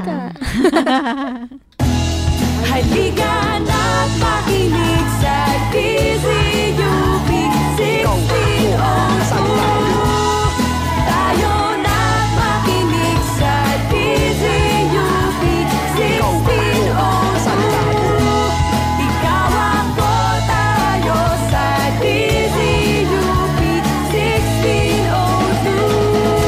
Halika na't makinig sa D Z U P sixteen oh two. Tayo na't makinig sa D Z U P sixteen oh two. Ikaw ako, tayo sa D Z U P sixteen oh two.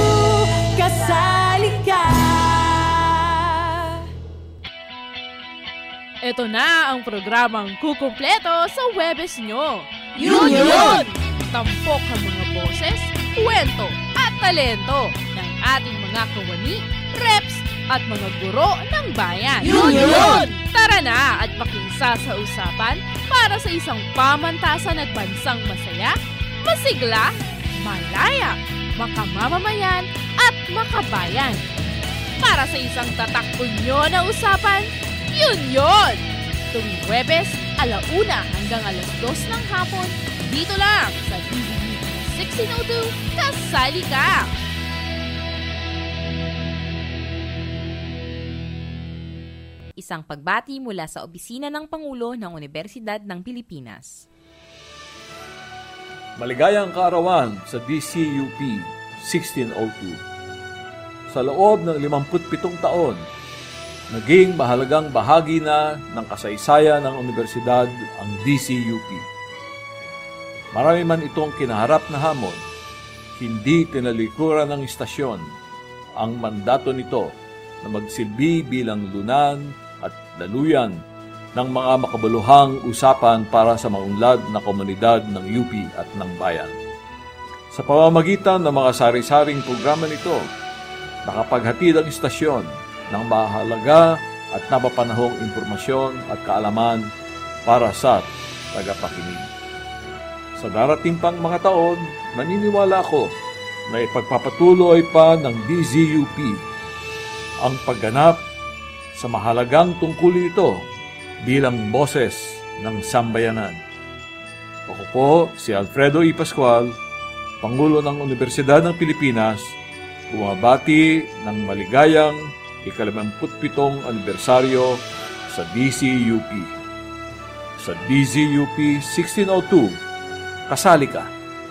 Ito na ang programang kukumpleto sa Webes nyo. Yun yun! Tampok ang mga boses, kwento at talento ng ating mga kawani, reps at mga guro ng bayan. Yun yun! Tara na at pakisa sa usapan para sa isang pamantasan at bansang masaya, masigla, malaya, makamamamayan at makabayan. Para sa isang tatak-unyo na usapan, yun yun! Tuwing Huwebes, alauna hanggang alas dos ng hapon, dito lang sa D Z U P sixteen oh two, kasali ka! Isang pagbati mula sa opisina ng Pangulo ng Universidad ng Pilipinas. Maligayang kaarawan sa D Z U P sixteen oh two. Sa loob ng limampu't pitong taon, naging mahalagang bahagi na ng kasaysayan ng universidad ang D Z U P. Marami man itong kinaharap na hamon, hindi tinalikuran ng istasyon ang mandato nito na magsilbi bilang lunan at daluyan ng mga makabuluhang usapan para sa maunlad na komunidad ng U P at ng bayan. Sa pamamagitan ng mga sari-saring programa nito, nakapaghatid ang istasyon ng mahalaga at napapanahong impormasyon at kaalaman para sa tagapakinig. Sa darating pang mga taon, naniniwala ako na ipagpapatuloy pa ng D Z U P ang pagganap sa mahalagang tungkulin ito bilang boses ng sambayanan. Ako po si Alfredo E. Pascual, Pangulo ng Universidad ng Pilipinas, bumabati ng maligayang ikalimamput pitong anibersaryo sa D Z U P. Sa D Z U P sixteen oh two, kasali ka.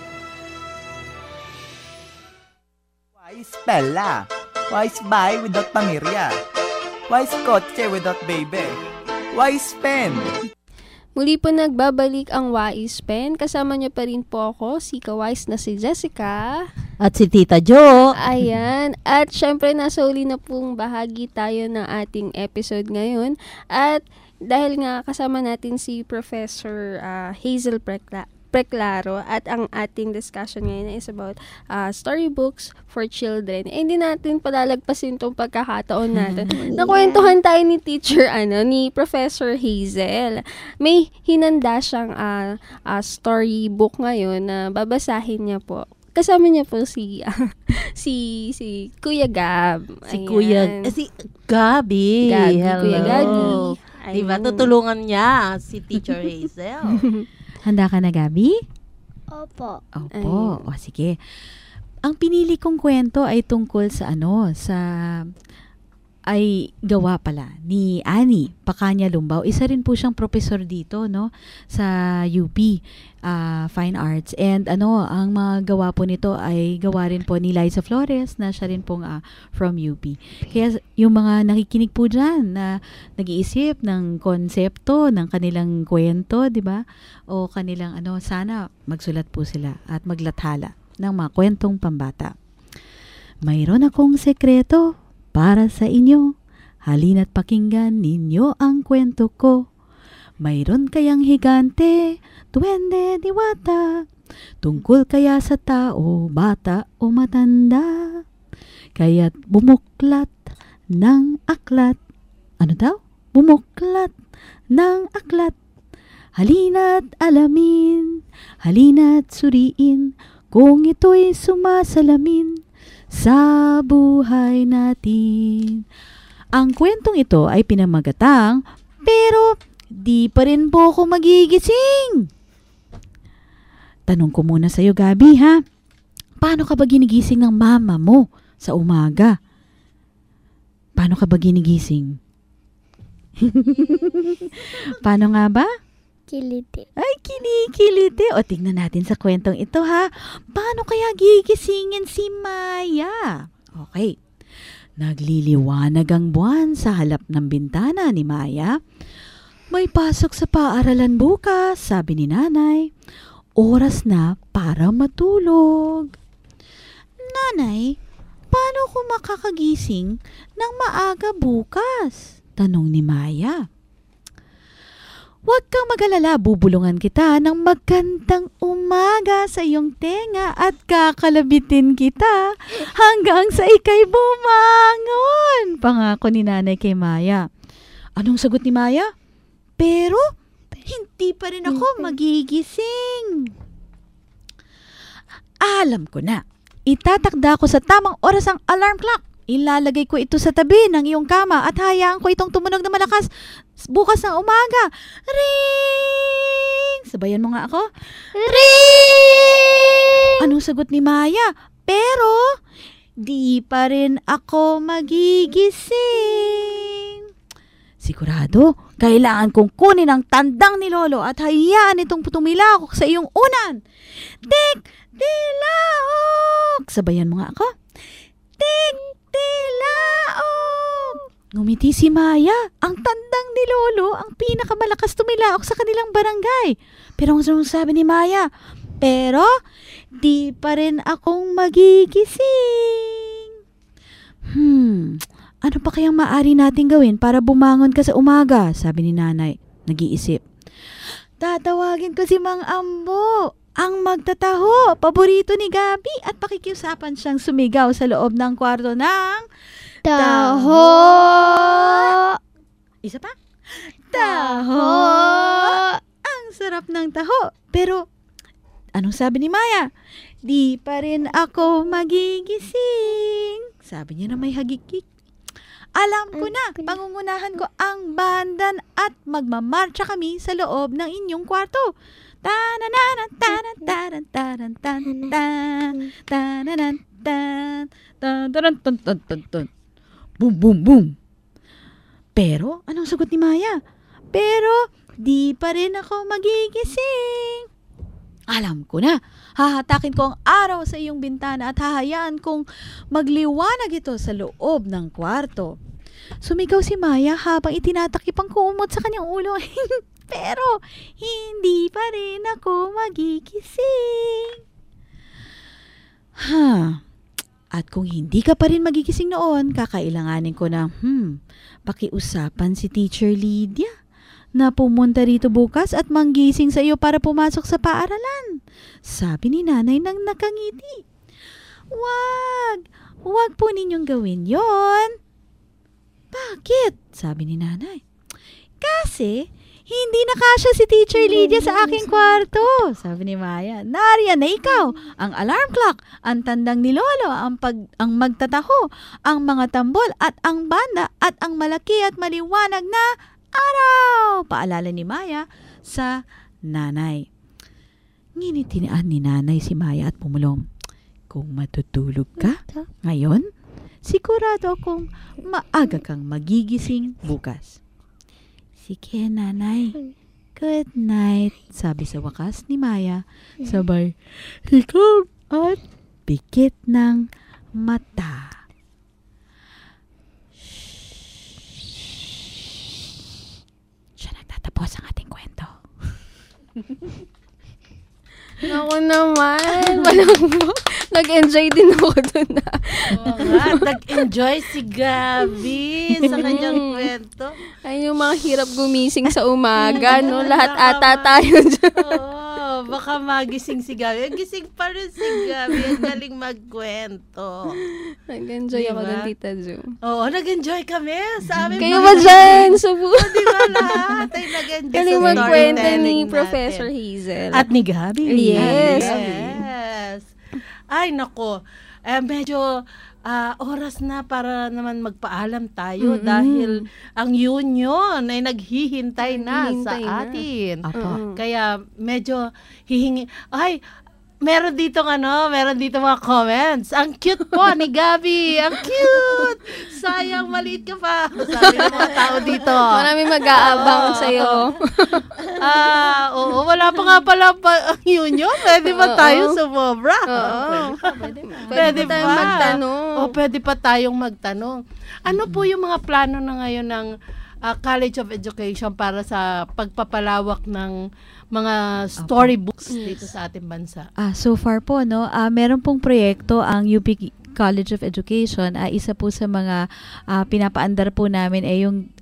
Why Spella? Why Spy without Pamirya? Why Kotse without Baby? Why Pen? Muli po nagbabalik ang Wise Pen. Kasama niyo pa rin po ako, si Kawais na si Jessica. At si Tita Jo. Ayan. At syempre, nasa uli na pong bahagi tayo ng ating episode ngayon. At dahil nga kasama natin si Professor uh, Hazel Precla- Preclaro at ang ating discussion ngayon is about uh, storybooks for children. Eh, hindi natin palalagpasin itong pagkakataon natin. Nakwentuhan tayo ni teacher, ano, ni Professor Hazel. May hinanda siyang uh, uh, storybook ngayon na babasahin niya po. Kasama niya po si uh, si si Kuya Gab. Si Ayan. Kuya eh, si Gabi. Gabi Hello. Kuya Gabi. Diba tutulungan niya si Teacher Hazel. Handa ka na, Gabi? Opo. Opo. O, sige. Ang pinili kong kwento ay tungkol sa ano, sa ay gawa pala ni Annie Pacanya Lumbaw. Isa rin po siyang professor dito, no, sa U P uh, Fine Arts. And ano, ang mga gawa po nito ay gawa rin po ni Liza Flores na siya rin pong uh, from U P. Kaya yung mga nakikinig po dyan na nag-iisip ng konsepto ng kanilang kwento, di ba? O kanilang ano, sana magsulat po sila at maglathala ng mga kwentong pambata. Mayroon akong sekreto para sa inyo, halina't pakinggan ninyo ang kwento ko. Mayroon kayang higante, duwende, diwata, tungkol kaya sa tao, bata o matanda. Kaya't bumuklat ng aklat. Ano daw? Bumuklat ng aklat. Halina't alamin, halina't suriin, kung ito'y sumasalamin sa buhay natin. Ang kwentong ito ay pinamagatang, pero di pa rin po ako magigising. Tanong ko muna sa'yo, Gabi, ha? Paano ka ba ginigising ng mama mo sa umaga? Paano ka ba ginigising? Paano nga ba? Kiliti. Ay, kinikiliti. O, tingnan natin sa kwentong ito, ha? Paano kaya gigisingin si Maya? Okay. Nagliliwanag ang buwan sa halap ng bintana ni Maya. May pasok sa paaralan bukas, sabi ni nanay. Oras na para matulog. Nanay, paano ko makakagising ng maaga bukas? Tanong ni Maya. Huwag kang mag-alala, bubulungan kita ng magandang umaga sa iyong tenga at kakalabitin kita hanggang sa ikay bumangon. Pangako ni nanay kay Maya. Anong sagot ni Maya? Pero, hindi pa rin ako magigising. Alam ko na. Itatakda ko sa tamang oras ang alarm clock. Ilalagay ko ito sa tabi ng iyong kama at hayaan ko itong tumunog na malakas bukas ng umaga. Ring! Sabayan mo nga ako. Ring! Anong sagot ni Maya? Pero, di pa rin ako magigising. Sigurado, kailangan kong kunin ang tandang ni Lolo at hayaan itong tumilakok sa iyong unan. Tik! Tilaok! Sabayan mo nga ako. Tik! Tilaok! Ngumiti si Maya. Ang tandang ni Lolo ang pinakamalakas tumilaok sa kanilang barangay. Pero ang sabi ni Maya, pero di pa rin akong magigising. Hmm, ano pa kayang maaari nating gawin para bumangon ka sa umaga? Sabi ni nanay. Nag-iisip. Tatawagin ko si Mang Ambo. Ang magtataho, paborito ni Gabi, at pakikiusapan siyang sumigaw sa loob ng kwarto ng taho. Isa pa? Taho. Ang sarap ng taho. Pero, anong sabi ni Maya? Di pa rin ako magigising. Sabi niya na may hagikik. Alam ko na, pangungunahan ko ang bandan at magmamarcha kami sa loob ng inyong kwarto. Tanananan, tanan, tanan, tanan, tanan, tanan, tananan, tan, tananan, tan, tan, tan, tan. Boom, boom, boom. Pero, anong sagot ni Maya? Pero, di pa rin ako magigising. Alam ko na, hahatakin ko ang araw sa iyong bintana at hahayaan kong magliwanag ito sa loob ng kwarto. Sumigaw si Maya habang itinatakip ang kumot sa kanyang ulo. Pero, hindi pa rin ako magigising. Ha. At kung hindi ka pa rin magigising noon, kakailanganin ko na, hmm, pakiusapan si Teacher Lydia na pumunta rito bukas at manggising sa iyo para pumasok sa paaralan. Sabi ni nanay nang nakangiti. Wag, wag po ninyong gawin yon. Bakit? Sabi ni nanay. Kasi, hindi na kasya si Teacher Lydia sa aking kwarto. Sabi ni Maya, nariyan na ikaw, ang alarm clock, ang tandang ni Lolo, ang, pag, ang magtataho, ang mga tambol at ang banda at ang malaki at maliwanag na araw. Paalala ni Maya sa nanay. Nginitian ni nanay si Maya at pumulong. Kung matutulog ka ngayon, sigurado akong maaga kang magigising bukas. Sige, nanay. Good night. Sabi sa wakas ni Maya. Sabay, hikap at pikit ng mata. Siya nagtatapos ang ating kwento. Ako naman. Walang nag-enjoy din ako dun na. Oo nga, nag-enjoy si Gabi sa kanyang kwento. Ay, yung mga hirap gumising sa umaga, no? Lahat ata tayo dyan. Oo, baka magising si Gabi. Gising pa rin si Gabi. Ang galing magkwento. Nag-enjoy diba? Ako dun, Tita Ju. Oo, nag-enjoy kami. Sa amin kayo ba dyan? Sa buhay. O, diba lahat ay nag-enjoy sa magkwento ni Professor Hazel. At ni Gabi. Yes. Yes. Ay, nako. Eh, medyo uh, oras na para naman magpaalam tayo mm-hmm. dahil ang union ay naghihintay na naghihintay sa na. atin. Uh-huh. Kaya medyo hihingi. Ay, meron dito ano, meron dito mga comments. Ang cute po ni Gabi. Ang cute. Sayang, maliit ka pa. Sabi ng mga tao dito. Maraming mag-aabang oh. sa'yo. Ah, oo, wala pa nga pala pa ang union. Pwede ba tayo sumobra? Oo. Pwede pa. Pwede, pwede pa tayong magtanong. O, pwede pa tayong magtanong. Ano mm-hmm. po yung mga plano na ngayon ng uh, College of Education para sa pagpapalawak ng mga storybooks okay. dito sa ating bansa? Ah, so far po, no, uh, meron pong proyekto ang U P College of Education. Uh, isa po sa mga uh, pinapaandar po namin ay yung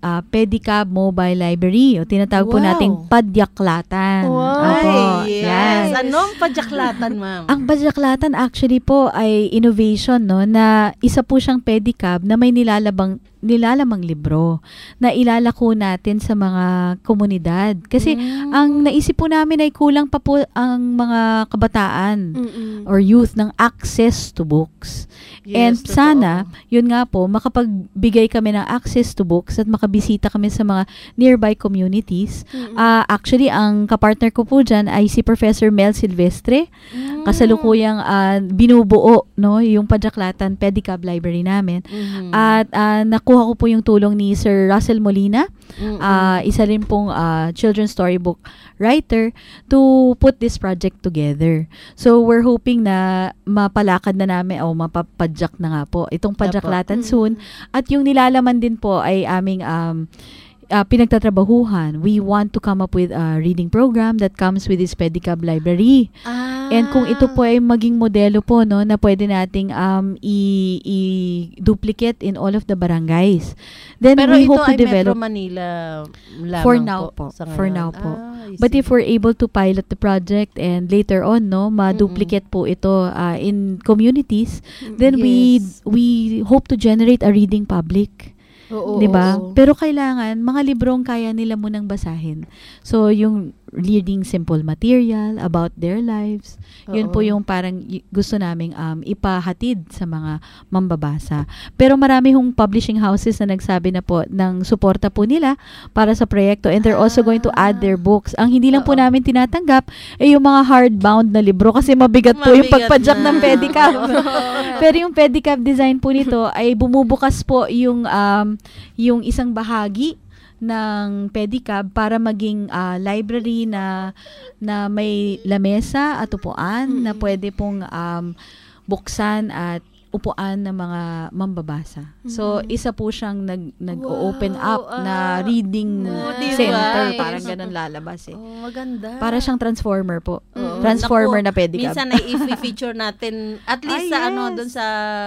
uh, Pedicab Mobile Library o tinatawag po Wow. nating Padyaklatan. Wow. Opo, Ay, yan. yes. Anong padyaklatan, ma'am? Ang Padyaklatan actually po ay innovation, no, na isa po siyang pedicab na may nilalabang nilalamang libro na ilalako natin sa mga komunidad. Kasi Mm. ang naisip po namin ay kulang pa po ang mga kabataan Mm-mm. or youth ng access to books. And Yes, totoo. sana, yun nga po, makapagbigay kami ng access to books at makabisita kami sa mga nearby communities. Mm-mm. Ah, actually, ang kapartner ko po dyan ay si Professor Mel Silvestre. Mm. Kasalukuyang ah, binubuo, no, yung Padyaklatan Pedicab Library namin. Mhm. At ah, nakuha ko po yung tulong ni Sir Russell Molina, Mm-mm. ah, isa rin pong ah, children's storybook writer, to put this project together. So, we're hoping na mapalakad na namin o mapapadyak na nga po itong Padyaklatan soon. At yung nilalaman din po ay aming um, uh, pinagtatrabahuhan. We want to come up with a reading program that comes with this Pedicab Library. And kung ito po ay maging modelo po, no, na pwede nating um, i- i-duplicate in all of the barangays, then Pero we ito hope to ay develop. Metro Manila lamang For now po. sa For ngayon. now po. Ah, I But see. if we're able to pilot the project and later on, no, ma-duplicate po ito uh, in communities, then we Yes. we hope to generate a reading public. Oo, 'Di ba? oo. Pero kailangan mga librong kaya nila munang basahin. So yung reading simple material about their lives, yun Oo. po yung parang y- gusto naming um, ipahatid sa mga mambabasa. Pero marami hong publishing houses na nagsabi na po ng suporta po nila para sa proyekto, and they're also going to add their books. Ang hindi lang po namin tinatanggap ay yung mga hardbound na libro kasi mabigat, po yung Mabigat pagpadyak na. ng pedicab. Pero yung pedicab design po nito ay bumubukas po yung um, yung isang bahagi ng pedicab para maging ah, library na na may lamesa at upuan na pwede pong um, buksan at upuan ng mga mambabasa. So, isa po siyang nag, nag-open up na reading Oh, di center. ba? Parang ganun lalabas eh. Oh, maganda. Para siyang transformer po. Oo. Transformer Naku, na pedicab. Minsan ay i-feature natin at least Ay, sa ano yes. doon sa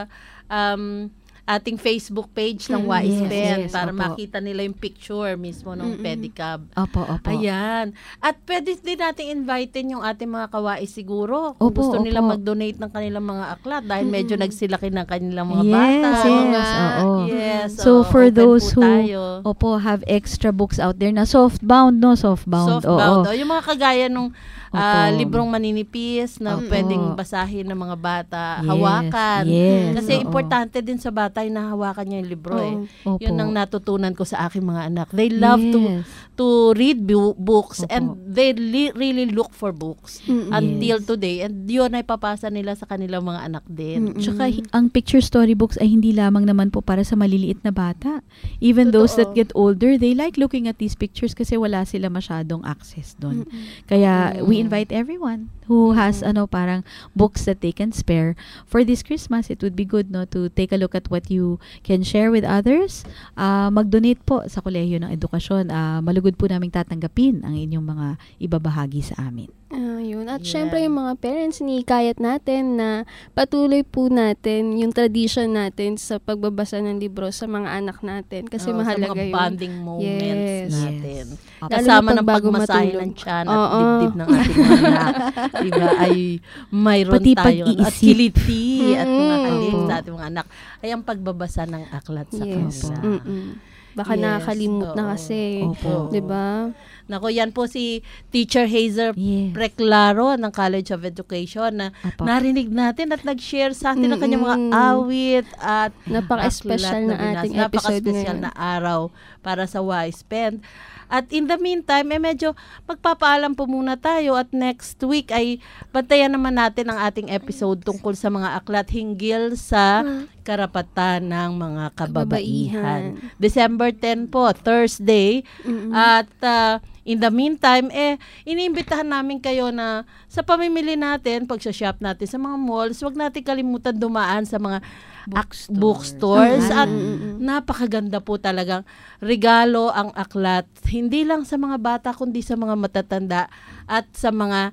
um ating Facebook page ng Mm, Wise yes, Pen yes, para opo. makita nila yung picture mismo ng Mm-mm. pedicab. Opo, opo. Ayan. At pwede din natin invitein yung ating mga kawais siguro kung Opo, gusto nila opo. mag-donate ng kanilang mga aklat dahil medyo nagsilaki ng kanilang mga Yes, bata. yes, oo. Yes, So, oo, for open those po who, tayo. opo, have extra books out there na softbound, no? Softbound, Softbound. oo. Oh, yung mga kagaya nung ah, Opo. librong maninipis na Opo. pwedeng basahin ng mga bata, Yes, hawakan. yes, Kasi oo. importante din sa bata yung nahawakan niya yung libro eh. Opo. Yun ang natutunan ko sa aking mga anak. They love to Yes. to read bu- books Opo. and they li- really look for books Mm-mm. until Yes. today. And yun ay papasa nila sa kanilang mga anak din. Tsaka hi- ang picture storybooks ay hindi lamang naman po para sa maliliit na bata. Even those that Totoo. get older, they like looking at these pictures kasi wala sila masyadong access doon. Kaya we invite everyone who has ano parang books that they can spare for this Christmas. It would be good no to take a look at what you can share with others. Ah, mag-donate po sa Kolehiyo ng Edukasyon. Ah, malugod po naming tatanggapin ang inyong mga ibabahagi sa amin. Ah, yun. At syempre yung mga parents, iniikayat natin na patuloy po natin yung tradition natin sa pagbabasa ng libro sa mga anak natin. Kasi Oo, mahalaga sa mga yun. bonding moments Yes. natin. Lalo Kasama na ng pag bago pagmasahe matulog. ng tiyan at Oo. dibdib ng ating mga anak. Diba? Ay mayroon Pati tayo. At pag-iisip. kiliti at mga Mm. halik Opo. sa ating mga anak. Ay ang pagbabasa ng aklat sa Yes. kanila. Mm-mm. Baka Yes, nakakalimot na oo. kasi. Opo. Di ba? Nako, yan po si Teacher Hazel Preclaro ng College of Education na Apo. narinig natin at nag-share sa atin ng kanyang mga Mm-mm. awit at Napaka-special aklat na binasa. ating episode Napaka-special ngayon. na araw para sa Wise Pen. At in the meantime, eh medyo magpapaalam po muna tayo at next week ay bantayan naman natin ang ating episode tungkol sa mga aklat hinggil sa karapatan ng mga kababaihan. December tenth po, Thursday. At uh, in the meantime, eh, iniimbitahan namin kayo na sa pamimili natin, pag sa shop natin sa mga malls, wag natin kalimutan dumaan sa mga bookstores, bookstores at napakaganda po talagang regalo ang aklat, hindi lang sa mga bata kundi sa mga matatanda at sa mga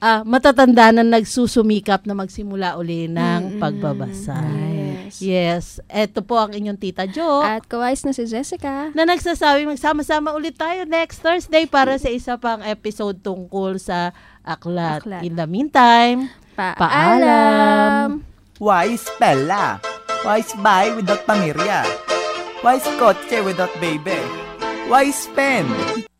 ah, matatanda na nagsusumikap na magsimula uli ng Mm-mm. pagbabasa. Yes. Yes. Ito po ang inyong Tita Jo. At kawais na si Jessica. Na nagsasabi magsama-sama ulit tayo next Thursday para sa isa pang episode tungkol sa aklat. Aklat. In the meantime, Paalam. paalam. Wise Bella. Wise buy without pamirya. Wise kotse without baby. Wise pen.